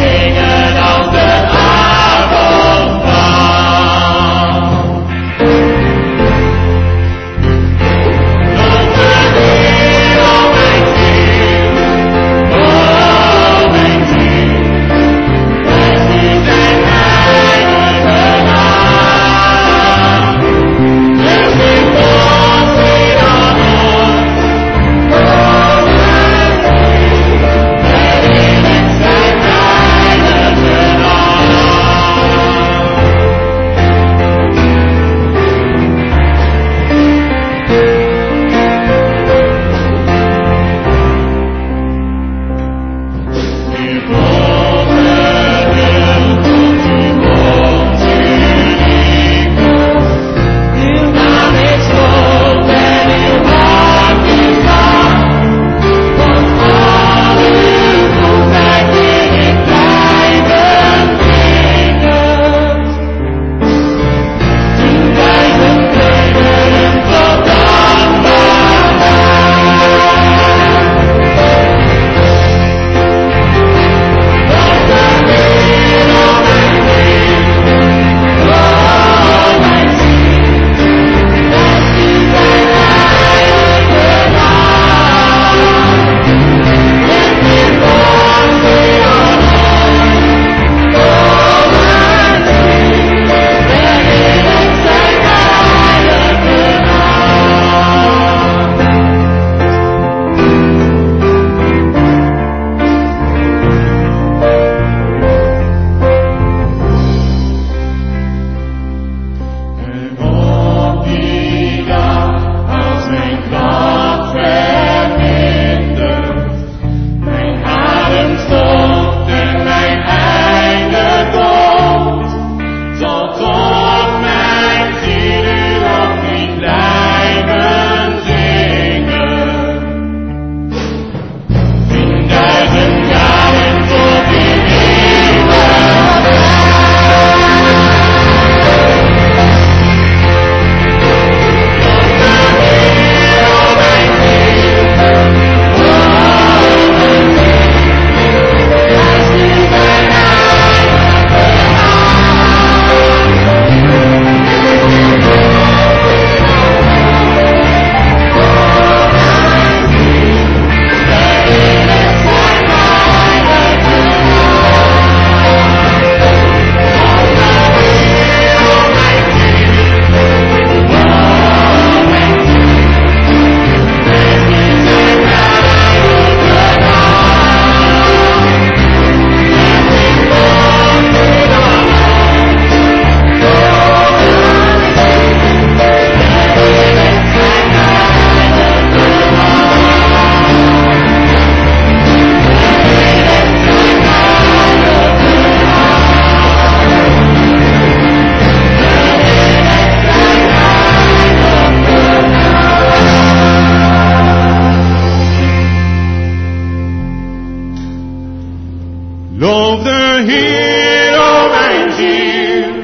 Loof de Heer, o mijn ziel,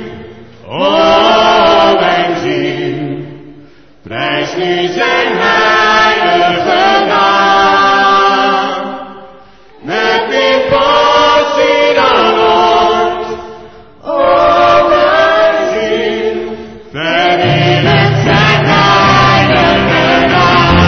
o mijn ziel. Prijs nu zijn heilige naam. Met meer passie dan ooit, o mijn ziel. Verheerlijk zijn heilige naam.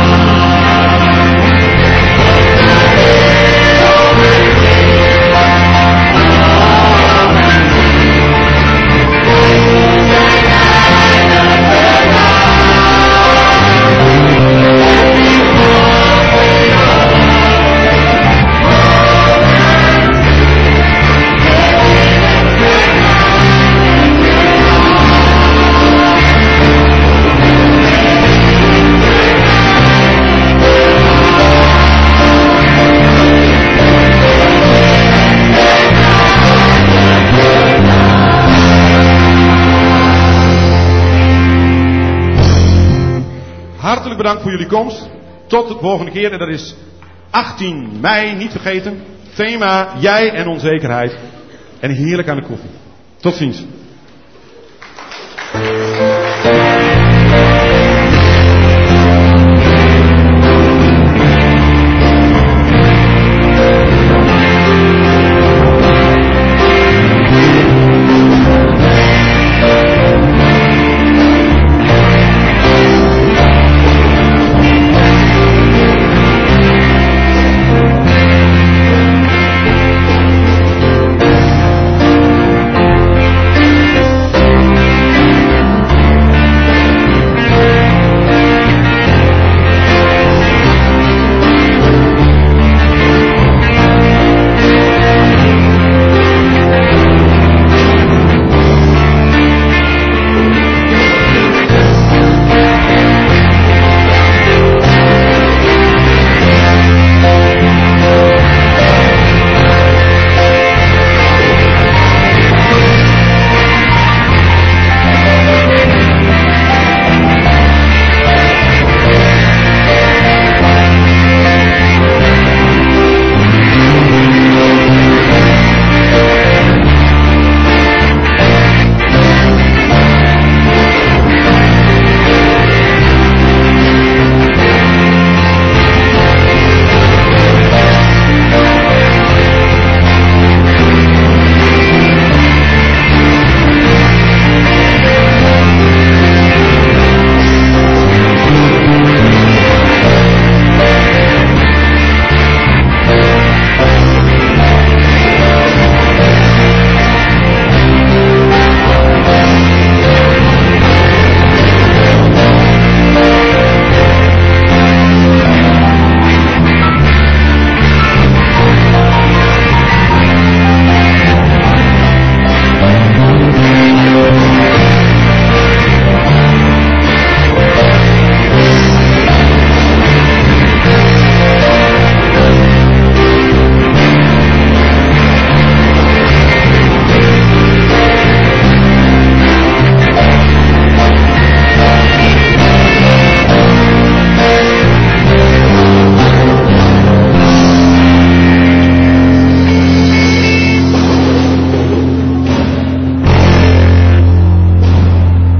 Hartelijk bedankt voor jullie komst. Tot de volgende keer. En dat is achttien mei, niet vergeten. Thema jij en onzekerheid. En heerlijk aan de koffie. Tot ziens.